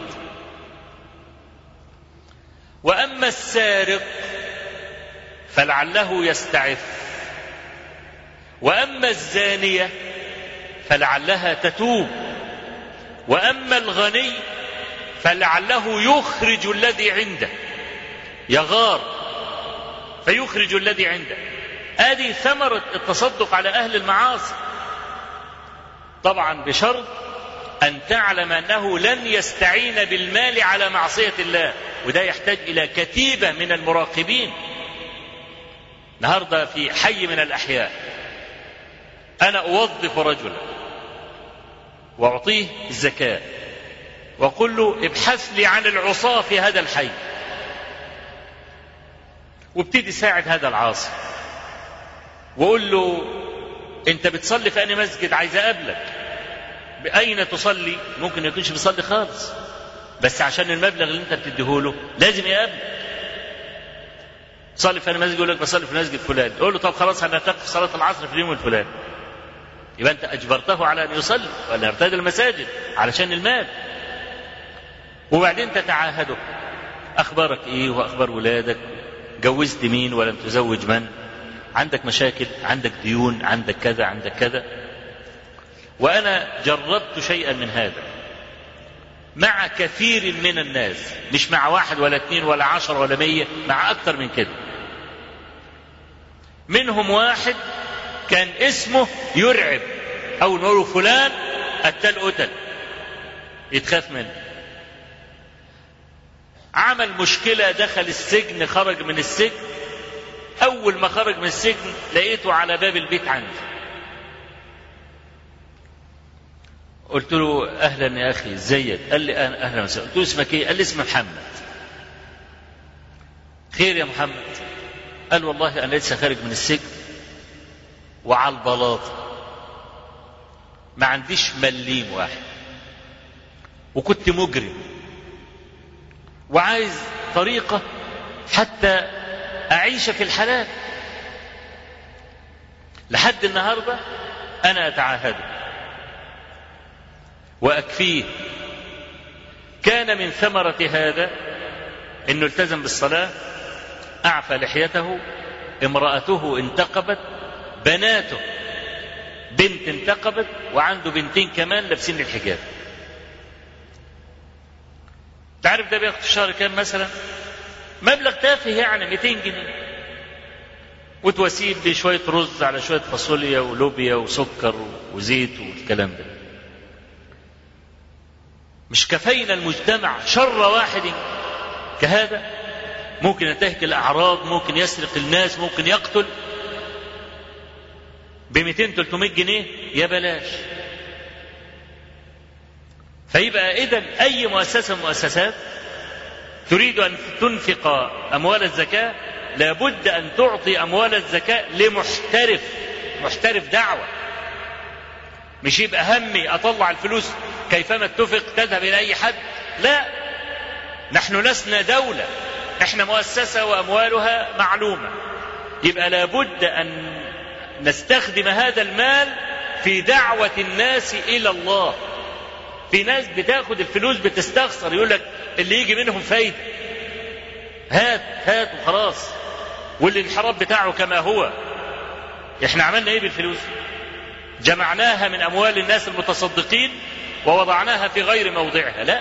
وأما السارق فلعله يستعف وأما الزانية فلعلها تتوب، وأما الغني فلعله يخرج الذي عنده، يغار فيخرج الذي عنده. هذه ثمرة التصدق على أهل المعاصي، طبعا بشرط أن تعلم أنه لن يستعين بالمال على معصية الله، وده يحتاج إلى كتيبة من المراقبين. النهارده في حي من الأحياء أنا أوظف رجلا وأعطيه الزكاة وأقول له ابحث لي عن العصاة في هذا الحي، وابتدي ساعد هذا العاصي وأقول له أنت بتصلي في أي مسجد، عايز أقابلك، بأين تصلي؟ ممكن ما يكونش بيصلي خالص، بس عشان المبلغ اللي أنت بتديهوله لازم يقابلك. تصلي في أي مسجد؟ يقول لك بصلي في المسجد الفلاني. تقول له طب خلاص هنتفق في صلاة العصر في اليوم الفلاني، يبقى أنت أجبرته على أن يصلي ولا يرتدي المساجد علشان المال. وبعدين تتعاهده، أخبارك إيه وأخبار ولادك، جوزت مين ولم تزوج من، عندك مشاكل، عندك ديون، عندك كذا، عندك كذا. وأنا جربت شيئا من هذا مع كثير من الناس، مش مع واحد ولا اثنين ولا عشر ولا مية، مع أكثر من كده. منهم واحد كان اسمه يرعب، أو نقول فلان قتل قتل يتخاف منه، عمل مشكلة، دخل السجن، خرج من السجن. أول ما خرج من السجن لقيته على باب البيت عندي، قلت له أهلا يا أخي ازيك؟ قال لي أنا أهلا وسهلا. قلت له اسمك إيه؟ قال لي اسمي محمد. خير يا محمد؟ قال والله أنا لسه خارج من السجن وعلى البلاطة، ما عنديش مليم واحد، وكنت مجرم وعايز طريقة حتى أعيش في الحلال. لحد النهاردة أنا أتعاهده وأكفيه. كان من ثمرة هذا أنه التزم بالصلاة، أعفى لحيته، امرأته انتقبت، بناته بنت انتقبت، وعنده بنتين كمان لابسين الحجاب. تعرف ده بياخد في الشهر كام مثلا؟ مبلغ تافه يعني مئتين جنيه، وتوسيب بشوية رز على شوية فاصوليا ولوبيا وسكر وزيت والكلام ده. مش كفينا المجتمع شر واحد كهذا؟ ممكن ينتهك الأعراض، ممكن يسرق الناس، ممكن يقتل بمئتين ثلاثمائة جنيه، يا بلاش. فيبقى إذن أي مؤسسة من مؤسسات تريد أن تنفق أموال الزكاة لابد أن تعطي أموال الزكاة لمحترف، محترف دعوة. مش يبقى همي أطلع الفلوس كيفما اتفق تذهب إلى أي حد، لا، نحن لسنا دولة، احنا مؤسسة وأموالها معلومة. يبقى لابد أن نستخدم هذا المال في دعوة الناس إلى الله. في ناس بتاخد الفلوس بتستخسر، يقول لك اللي يجي منهم فايدة، هات هات وخلاص، واللي الحرام بتاعه كما هو. احنا عملنا ايه بالفلوس؟ جمعناها من أموال الناس المتصدقين ووضعناها في غير موضعها؟ لا.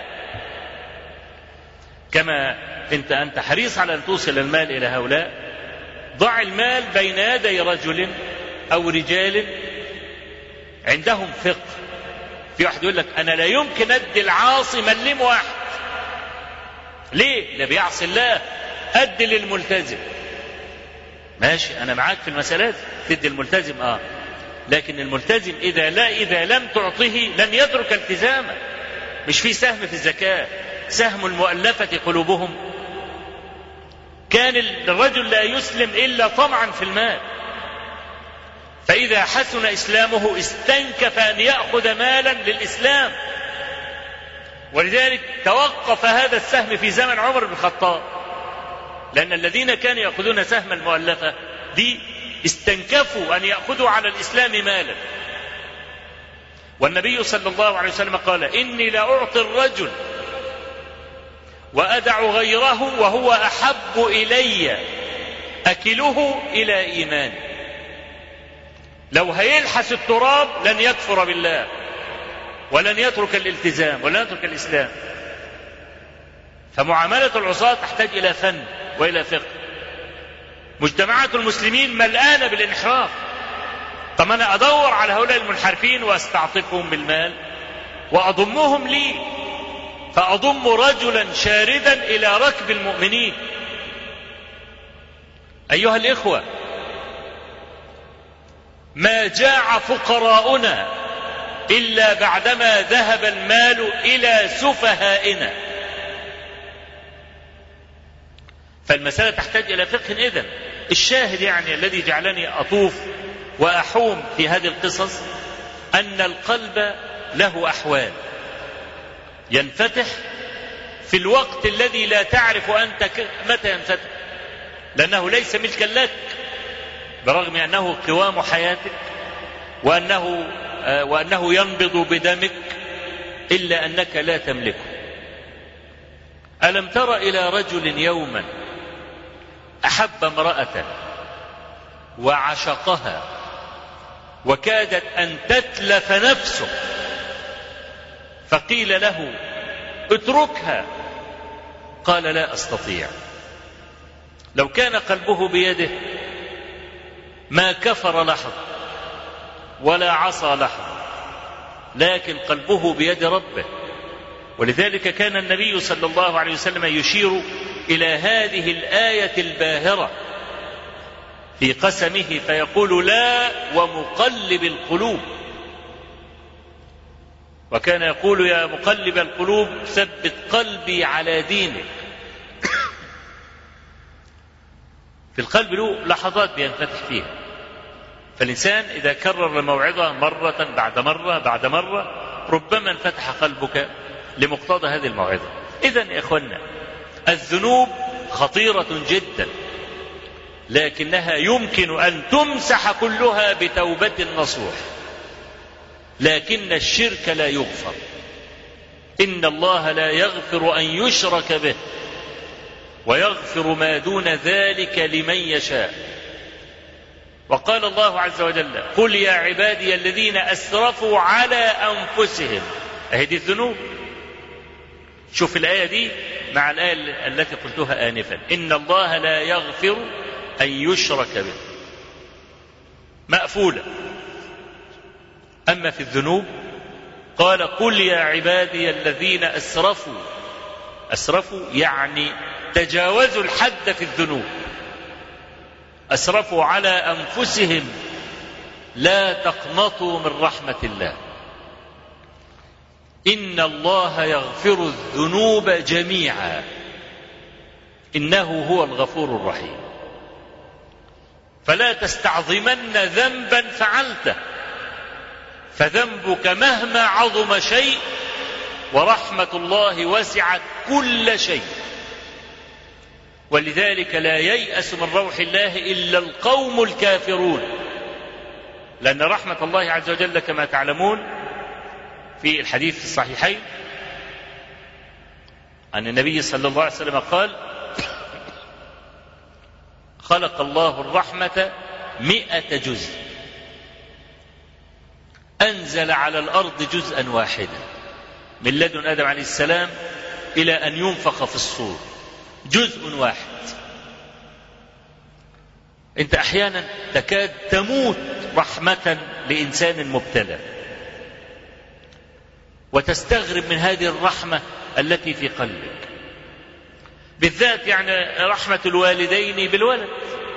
كما انت أنت حريص على أن توصل المال إلى هؤلاء، ضع المال بين يدي رجل أو رجال عندهم فقه. في واحد يقول لك أنا لا يمكن أدي العاصي مليم واحد. ليه؟ لا بيعصي الله، أدي للملتزم. ماشي، أنا معاك في المسألة، تدي الملتزم آه، لكن الملتزم إذا لا إذا لم تعطه لن يترك التزامه. مش في سهم في الزكاة، سهم المؤلفة قلوبهم. كان الرجل لا يسلم إلا طمعا في المال، فإذا حسن إسلامه استنكف أن يأخذ مالا للإسلام. ولذلك توقف هذا السهم في زمن عمر بن الخطاب، لأن الذين كانوا يأخذون سهم المؤلفة دي استنكفوا أن يأخذوا على الإسلام مالا. والنبي صلى الله عليه وسلم قال إني لا أعطي الرجل وأدع غيره وهو أحب إلي أكله إلى إيمانه. لو هيلحس التراب لن يكفر بالله ولن يترك الالتزام ولن يترك الإسلام. فمعاملة العصاة تحتاج إلى فن وإلى فقه. مجتمعات المسلمين ملآنة بالانحراف. طب أنا أدور على هؤلاء المنحرفين وأستعطفهم بالمال وأضمهم لي، فأضم رجلا شاردا إلى ركب المؤمنين. أيها الإخوة، ما جاع فقراؤنا إلا بعدما ذهب المال إلى سفهائنا. فالمسألة تحتاج إلى فقه. إذن الشاهد يعني الذي جعلني أطوف وأحوم في هذه القصص أن القلب له أحوال، ينفتح في الوقت الذي لا تعرف أنت متى ينفتح، لأنه ليس ملكا لك، برغم أنه قوام حياتك وأنه, وأنه ينبض بدمك، إلا أنك لا تملكه. ألم تر إلى رجل يوما أحب امرأة وعشقها وكادت أن تتلف نفسه، فقيل له اتركها، قال لا أستطيع. لو كان قلبه بيده ما كفر لحظة ولا عصى لحظة، لكن قلبه بيد ربه. ولذلك كان النبي صلى الله عليه وسلم يشير إلى هذه الآية الباهرة في قسمه فيقول لا ومقلب القلوب، وكان يقول يا مقلب القلوب ثبت قلبي على دينك. في القلب له لحظات بينفتح فيها، فالإنسان إذا كرر الموعظة مرة بعد مرة بعد مرة ربما انفتح قلبك لمقتضى هذه الموعظة. إذن يا إخوانا، الذنوب خطيرة جدا، لكنها يمكن أن تمسح كلها بتوبة نصوح، لكن الشرك لا يغفر. إن الله لا يغفر أن يشرك به ويغفر ما دون ذلك لمن يشاء. وقال الله عز وجل قل يا عبادي الذين أسرفوا على أنفسهم، أهدي الذنوب. شوف الآية دي مع الآية التي قلتها آنفا، إن الله لا يغفر أن يشرك به، مأفولة. أما في الذنوب قال قل يا عبادي الذين أسرفوا، أسرفوا يعني تجاوزوا الحد في الذنوب، أسرفوا على أنفسهم لا تقنطوا من رحمة الله، إن الله يغفر الذنوب جميعا إنه هو الغفور الرحيم. فلا تستعظمن ذنبا فعلته، فذنبك مهما عظم شيء ورحمة الله وسعت كل شيء. ولذلك لا ييأس من روح الله إلا القوم الكافرون، لأن رحمة الله عز وجل كما تعلمون في الحديث في الصحيحين أن النبي صلى الله عليه وسلم قال خلق الله الرحمة مئة جزء، أنزل على الأرض جزءا واحدا من لدن آدم عليه السلام إلى أن ينفخ في الصور، جزء واحد. أنت أحيانا تكاد تموت رحمة لإنسان مبتلى، وتستغرب من هذه الرحمة التي في قلبك، بالذات يعني رحمة الوالدين بالولد.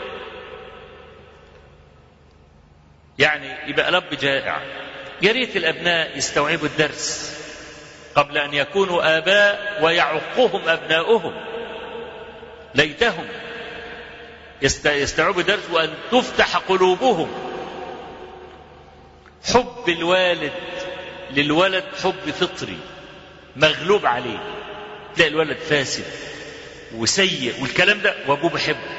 يعني يبقى الأب جائع، يا ريت الأبناء يستوعبوا الدرس قبل أن يكونوا آباء ويعقهم أبناؤهم، ليتهم يستوعبوا الدرس وأن تفتح قلوبهم. حب الوالد للولد حب فطري مغلوب عليه، تلاقي الولد فاسد وسيء والكلام ده وأبوه بحبه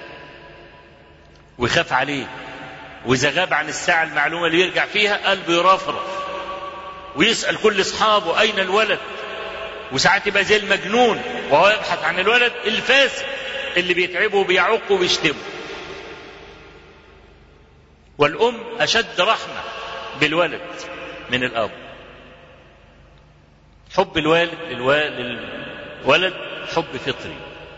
ويخاف عليه، وإذا غاب عن الساعة المعلومة اللي يرجع فيها قلبه يرفرف ويسأل كل أصحابه أين الولد، وساعات يبقى زي المجنون وهو يبحث عن الولد الفاسد اللي بيتعبه وبيعقه وبيشتمه. والأم أشد رحمة بالولد من الأب. حب الوالد للولد حب فطري.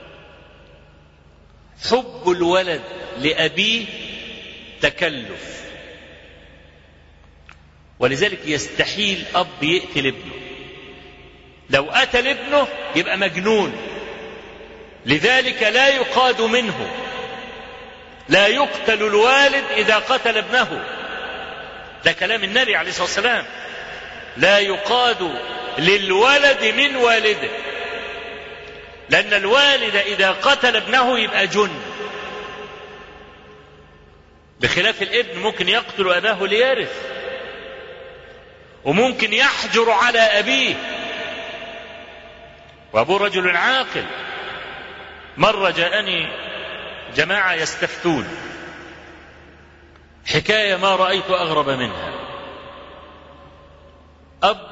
حب الولد لأبيه تكلف، ولذلك يستحيل أب يقتل ابنه. لو قتل ابنه يبقى مجنون، لذلك لا يقاد منه. لا يقتل الوالد إذا قتل ابنه، ده كلام النبي عليه الصلاة والسلام. لا يقاد للولد من والده، لأن الوالد إذا قتل ابنه يبقى جن، بخلاف الابن ممكن يقتل أباه ليرث، وممكن يحجر على أبيه، وأبوه رجل عاقل. مرة جاءني جماعة يستفتون، حكاية ما رأيت أغرب منها. أب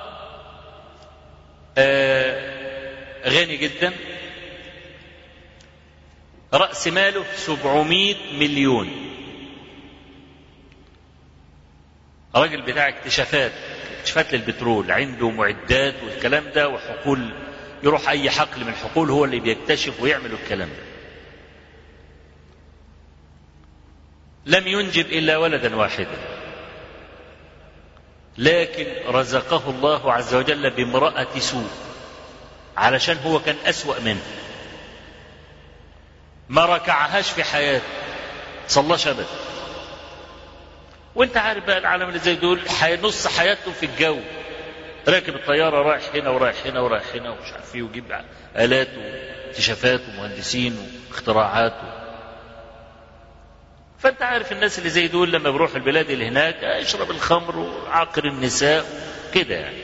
آه غني جدا، رأس ماله سبعمائة مليون، راجل بتاع اكتشافات اكتشافات للبترول، عنده معدات والكلام ده وحقول، يروح أي حقل من الحقول هو اللي بيكتشف ويعمل الكلام ده. لم ينجب إلا ولدا واحدا، لكن رزقه الله عز وجل بامرأة سوء علشان هو كان أسوأ منه، ما ركعهاش في حياته، صلاش أبدا. وانت عارف بقى العالم اللي زي دول نص حياته في الجو، راكب الطيارة رايح هنا ورايح هنا ورايح هنا ومش عارف ايه، ويجيب آلات واكتشافات ومهندسين واختراعات. فانت عارف الناس اللي زي دول لما بيروحوا البلاد اللي هناك اشرب الخمر وعاقر النساء كده يعني.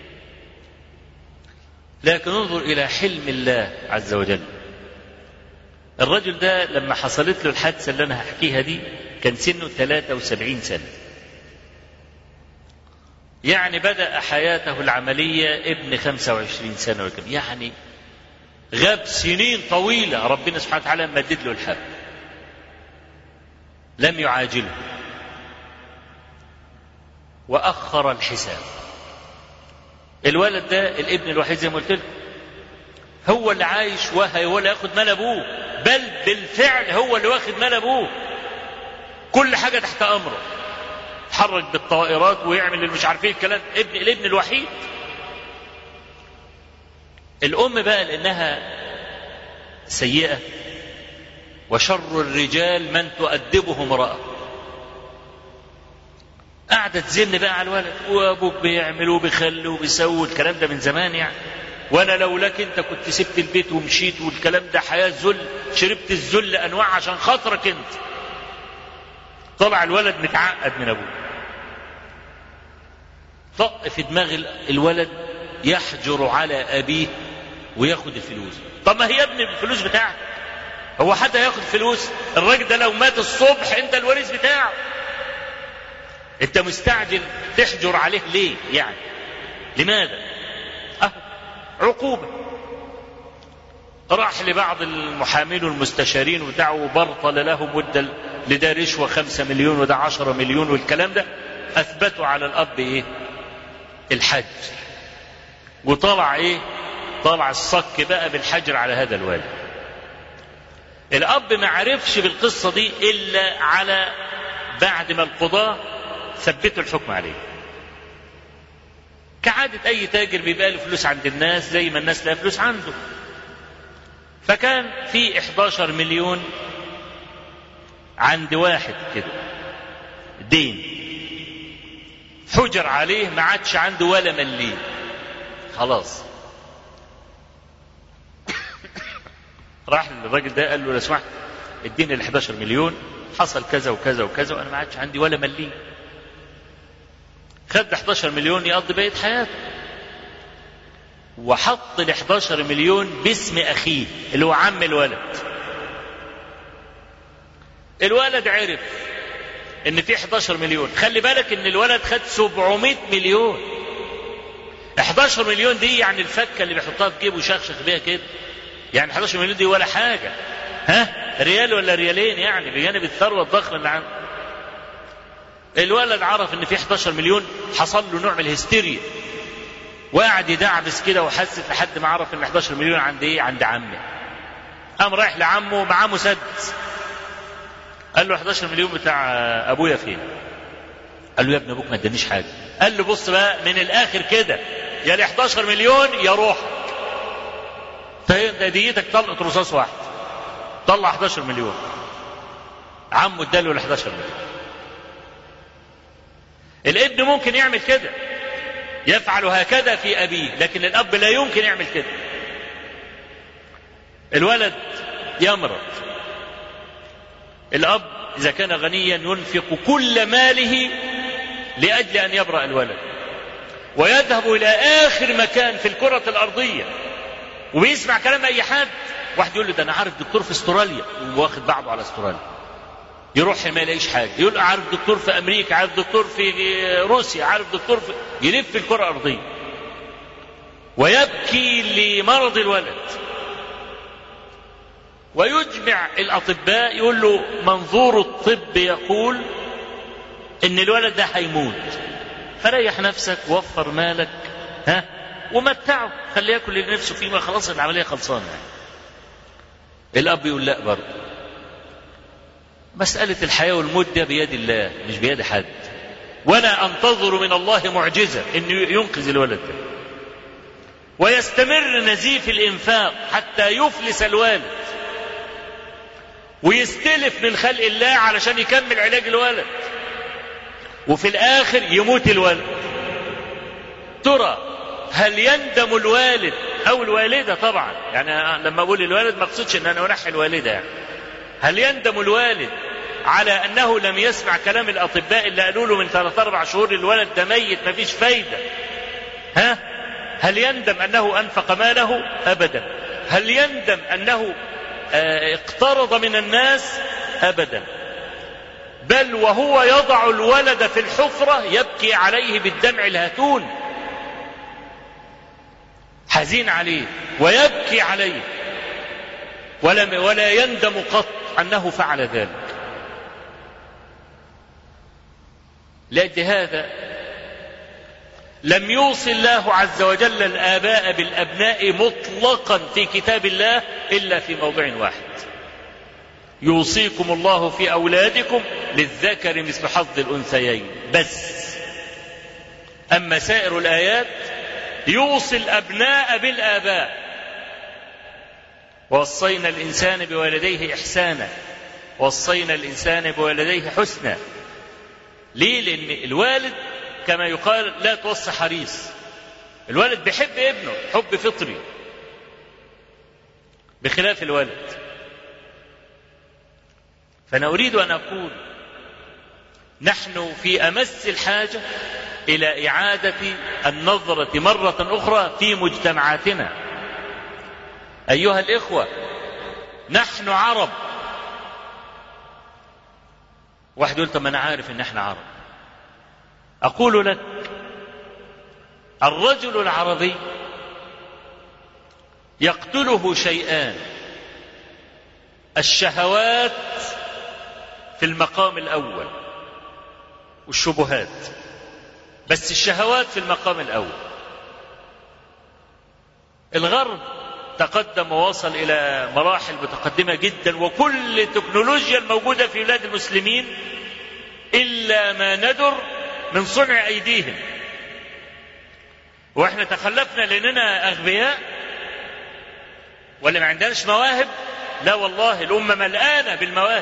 لكن انظر إلى حلم الله عز وجل. الرجل ده لما حصلت له الحادثة اللي أنا هحكيها دي كان سنه ثلاثة وسبعين سنة، يعني بدأ حياته العملية ابن خمسة وعشرين سنة وكم، يعني غاب سنين طويلة. ربنا سبحانه وتعالى مدد له الحبل، لم يعاجله وأخر الحساب. الولد ده الابن الوحيد زي ما قلت لك، هو اللي عايش وهو اللي ياخد مال ابوه، بل بالفعل هو اللي واخد مال ابوه، كل حاجة تحت أمره، يتحرك بالطائرات ويعمل اللي مش عارفين الكلام. ابن الابن الوحيد. الأم بقى لأنها سيئة، وشر الرجال من تؤدبه امرأة، قاعدة تزن بقى على الولد، وابوك بيعمل وبيخلي وبيسوي الكلام ده من زمان يعني، وانا لو لك انت كنت سبت البيت ومشيت، والكلام ده حياة ذل، شربت الذل انواع عشان خاطرك انت. طلع الولد متعقد من ابوه، طق في دماغ الولد يحجر على ابيه وياخد الفلوس. طب ما هي يا ابني الفلوس بتاعك، هو حد هياخد فلوس؟ الراجل ده لو مات الصبح انت الورث بتاعه، انت مستعجل تحجر عليه ليه يعني؟ لماذا؟ أه عقوبة. راح لبعض المحامين والمستشارين وبتاعه برطل لهم، وده لده رشوة خمسة مليون وده عشرة مليون والكلام ده، أثبتوا على الأب إيه؟ الحج. وطلع إيه؟ طلع الصك بقى بالحجر على هذا الوالد. الأب ما عرفش بالقصة دي إلا على بعد ما القضاة ثبتوا الحكم عليه. كعادة أي تاجر بيبقى له فلوس عند الناس زي ما الناس لها فلوس عنده. فكان في إحدى عشر مليون عند واحد كده دين، حجر عليه، ما عادش عنده ولا مليم، خلاص. راح للراجل ده قال له لو سمحت اديني ال إحدى عشر مليون، حصل كذا وكذا وكذا وانا ما عادش عندي ولا مليم. خد إحدى عشر مليون يقضي بقية حياته، وحط ال إحدى عشر مليون باسم اخيه اللي هو عم الولد. الولد عرف ان في إحدى عشر مليون، خلي بالك ان الولد خد سبعمائة مليون. إحدى عشر مليون دي يعني الفكه اللي بيحطها في جيبه وشخشخ بيها كده، يعني إحدى عشر مليون دي ولا حاجه، ها ريال ولا ريالين يعني بجانب الثروه الضخمه اللي عنده. الولد عرف ان في احد عشر مليون، حصل له نوع من الهستيريا وقعد يدعبس كده وحست لحد ما عرف ان احد عشر مليون عند ايه؟ عند عمه. قام رايح لعمه معاه مسدس، قال له احد عشر مليون بتاع ابويا فين؟ قال له يا ابن ابوك ما ادانيش حاجه. قال له بص بقى من الاخر كده، يا ال احد عشر مليون يا روحك. فهي ديتك طلقت رصاص واحد، طلع احد عشر مليون. عمه اداله ال احد عشر مليون. الابن ممكن يعمل كده، يفعل هكذا في أبيه، لكن الأب لا يمكن يعمل كده. الولد يمرض، الأب إذا كان غنيا ينفق كل ماله لأجل أن يبرأ الولد، ويذهب إلى آخر مكان في الكرة الأرضية وبيسمع كلام أي حد. واحد يقول له ده أنا عارف دكتور في استراليا، واخد بعضه على استراليا، يروح ما يلاقيش حاجة. يقول عارف دكتور في أمريكا، عارف دكتور في روسيا، عارف دكتور في... يلف في الكرة الأرضية ويبكي لمرض الولد، ويجمع الأطباء يقول له منظور الطب يقول إن الولد ده هيموت، فريح نفسك ووفر مالك ها ومتعه، خليه ياكل اللي نفسه فيه، ما خلاص العملية خلصانة يعني. الأب يقول لا، برضه مسألة الحياة والموت ده بيد الله مش بيد حد، ولا أنتظر من الله معجزة إنه ينقذ الولد ده. ويستمر نزيف الإنفاق حتى يفلس الوالد ويستلف من خلق الله علشان يكمل علاج الولد، وفي الآخر يموت الولد. ترى هل يندم الوالد أو الوالدة؟ طبعا يعني لما أقول الوالد ما أقصدش إن أنا أنحي الوالدة يعني. هل يندم الوالد على أنه لم يسمع كلام الأطباء اللي قالوا له من ثلاثة أربع شهور الولد ده ميت ما فيش فايدة؟ ها؟ هل يندم أنه أنفق ماله؟ أبدا. هل يندم أنه اقترض من الناس؟ أبدا. بل وهو يضع الولد في الحفرة يبكي عليه بالدمع الهاتون، حزين عليه ويبكي عليه، ولا ولا يندم قط أنه فعل ذلك. لأجل هذا لم يوصي الله عز وجل الآباء بالأبناء مطلقا في كتاب الله إلا في موضع واحد: يوصيكم الله في أولادكم للذكر مثل حظ الأنثيين بس. أما سائر الآيات يوصي الأبناء بالآباء: ووصينا الإنسان بوالديه إحسانا، ووصينا الإنسان بوالديه حسنا. ليه؟ لأن الوالد كما يقال لا توصي حريص، الوالد بيحب ابنه حب فطري بخلاف الولد. فأنا أريد أن أقول نحن في أمس الحاجة إلى إعادة النظرة مرة أخرى في مجتمعاتنا. أيها الإخوة، نحن عرب. واحد يقول طب ما أنا عارف إن إحنا عرب. أقول لك الرجل العربي يقتله شيئان: الشهوات في المقام الأول والشبهات، بس الشهوات في المقام الأول. الغرب تقدم ووصل إلى مراحل متقدمة جدا، وكل التكنولوجيا الموجودة في بلاد المسلمين إلا ما ندر من صنع أيديهم، وإحنا تخلفنا لأننا أغبياء ولا ما عندناش مواهب؟ لا والله، الأمة ملآنة بالمواهب.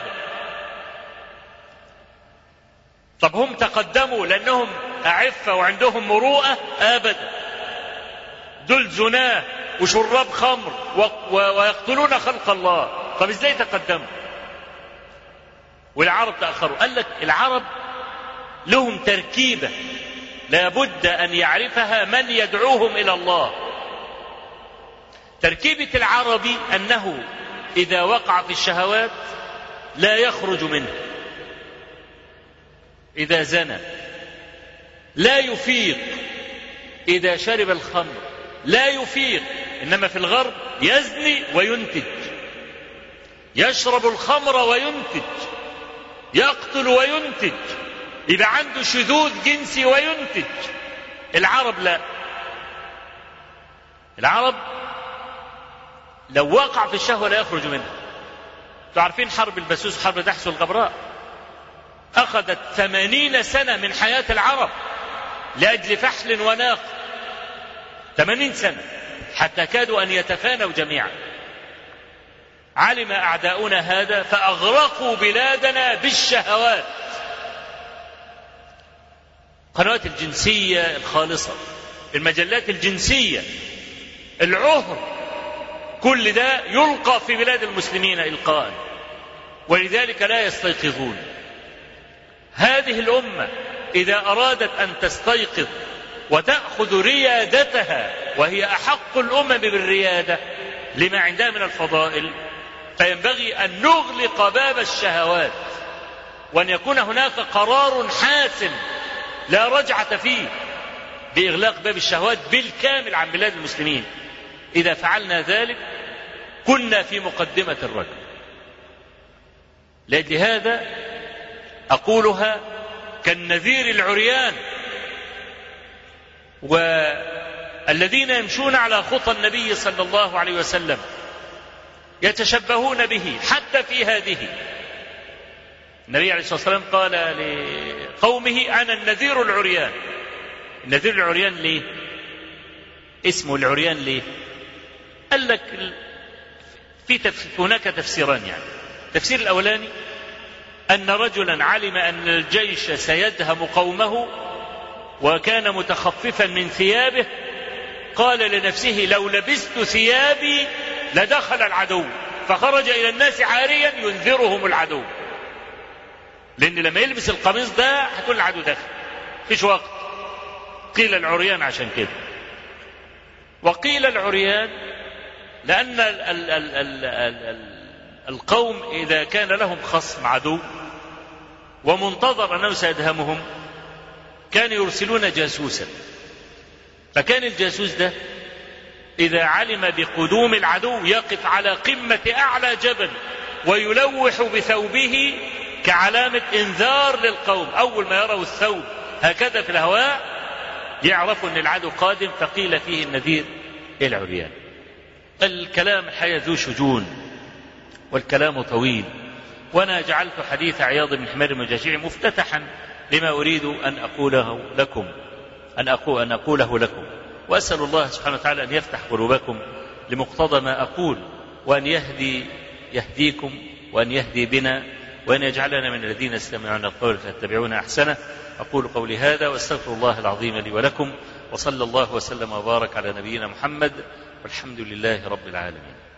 طب هم تقدموا لأنهم أعفة وعندهم مروءة؟ أبدا، دول زناه وشراب خمر ويقتلون خلق الله. طب ازاي تقدموا والعرب تأخروا؟ قال لك العرب لهم تركيبة لابد أن يعرفها من يدعوهم إلى الله. تركيبة العربي أنه إذا وقع في الشهوات لا يخرج منه، إذا زنى لا يفيق، إذا شرب الخمر لا يفيق. إنما في الغرب يزني وينتج، يشرب الخمر وينتج، يقتل وينتج. يبقى عنده شذوذ جنسي وينتج. العرب لا، العرب لو وقع في الشهوة لا يخرج منها. تعرفين حرب البسوس وحرب دحس والغبراء أخذت ثمانين سنة من حياة العرب لأجل فحل وناق، ثمانين سنة حتى كادوا أن يتفانوا جميعا. علم أعداؤنا هذا فأغرقوا بلادنا بالشهوات. القنوات الجنسية الخالصة، المجلات الجنسية، العهر، كل ده يلقى في بلاد المسلمين إلقاء، ولذلك لا يستيقظون. هذه الأمة إذا أرادت أن تستيقظ وتأخذ ريادتها، وهي أحق الأمم بالريادة لما عندها من الفضائل، فينبغي أن نغلق باب الشهوات، وأن يكون هناك قرار حاسم لا رجعة فيه بإغلاق باب الشهوات بالكامل عن بلاد المسلمين. إذا فعلنا ذلك كنا في مقدمة الرجل. لأجل هذا أقولها كالنذير العريان، والذين يمشون على خطى النبي صلى الله عليه وسلم يتشبهون به حتى في هذه. النبي عليه الصلاة والسلام قال لقومه: أنا النذير العريان. النذير العريان ليه؟ اسمه العريان ليه؟ قال لك في تف... هناك تفسيران. يعني التفسير الأولاني أن رجلا علم أن الجيش سيدهم قومه وكان متخففا من ثيابه، قال لنفسه: لو لبست ثيابي لدخل العدو، فخرج إلى الناس عاريا ينذرهم العدو، لأن لما يلبس القميص ده هيكون العدو داخل، فيش وقت. قيل العريان عشان كده. وقيل العريان لأن ال ال ال ال ال ال القوم إذا كان لهم خصم عدو ومنتظر أنه سيدهمهم كانوا يرسلون جاسوسا، فكان الجاسوس ده إذا علم بقدوم العدو يقف على قمة أعلى جبل ويلوح بثوبه كعلامة إنذار للقوم. أول ما يروا الثوب هكذا في الهواء يعرفوا أن العدو قادم، فقيل فيه النذير العريان. الكلام الحقيقة ذو شجون والكلام طويل، وأنا جعلت حديث عياض بن حمار المجاشعي مفتتحا لما أريد أن أقوله لكم أن أقول أن أقوله لكم، وأسأل الله سبحانه وتعالى أن يفتح قلوبكم لمقتضى ما أقول، وأن يهدي يهديكم، وأن يهدي بنا، وأن يجعلنا من الذين يستمعون القول فيتبعون أحسنه. أقول قولي هذا وأستغفر الله العظيم لي ولكم، وصلى الله وسلم وبارك على نبينا محمد، والحمد لله رب العالمين.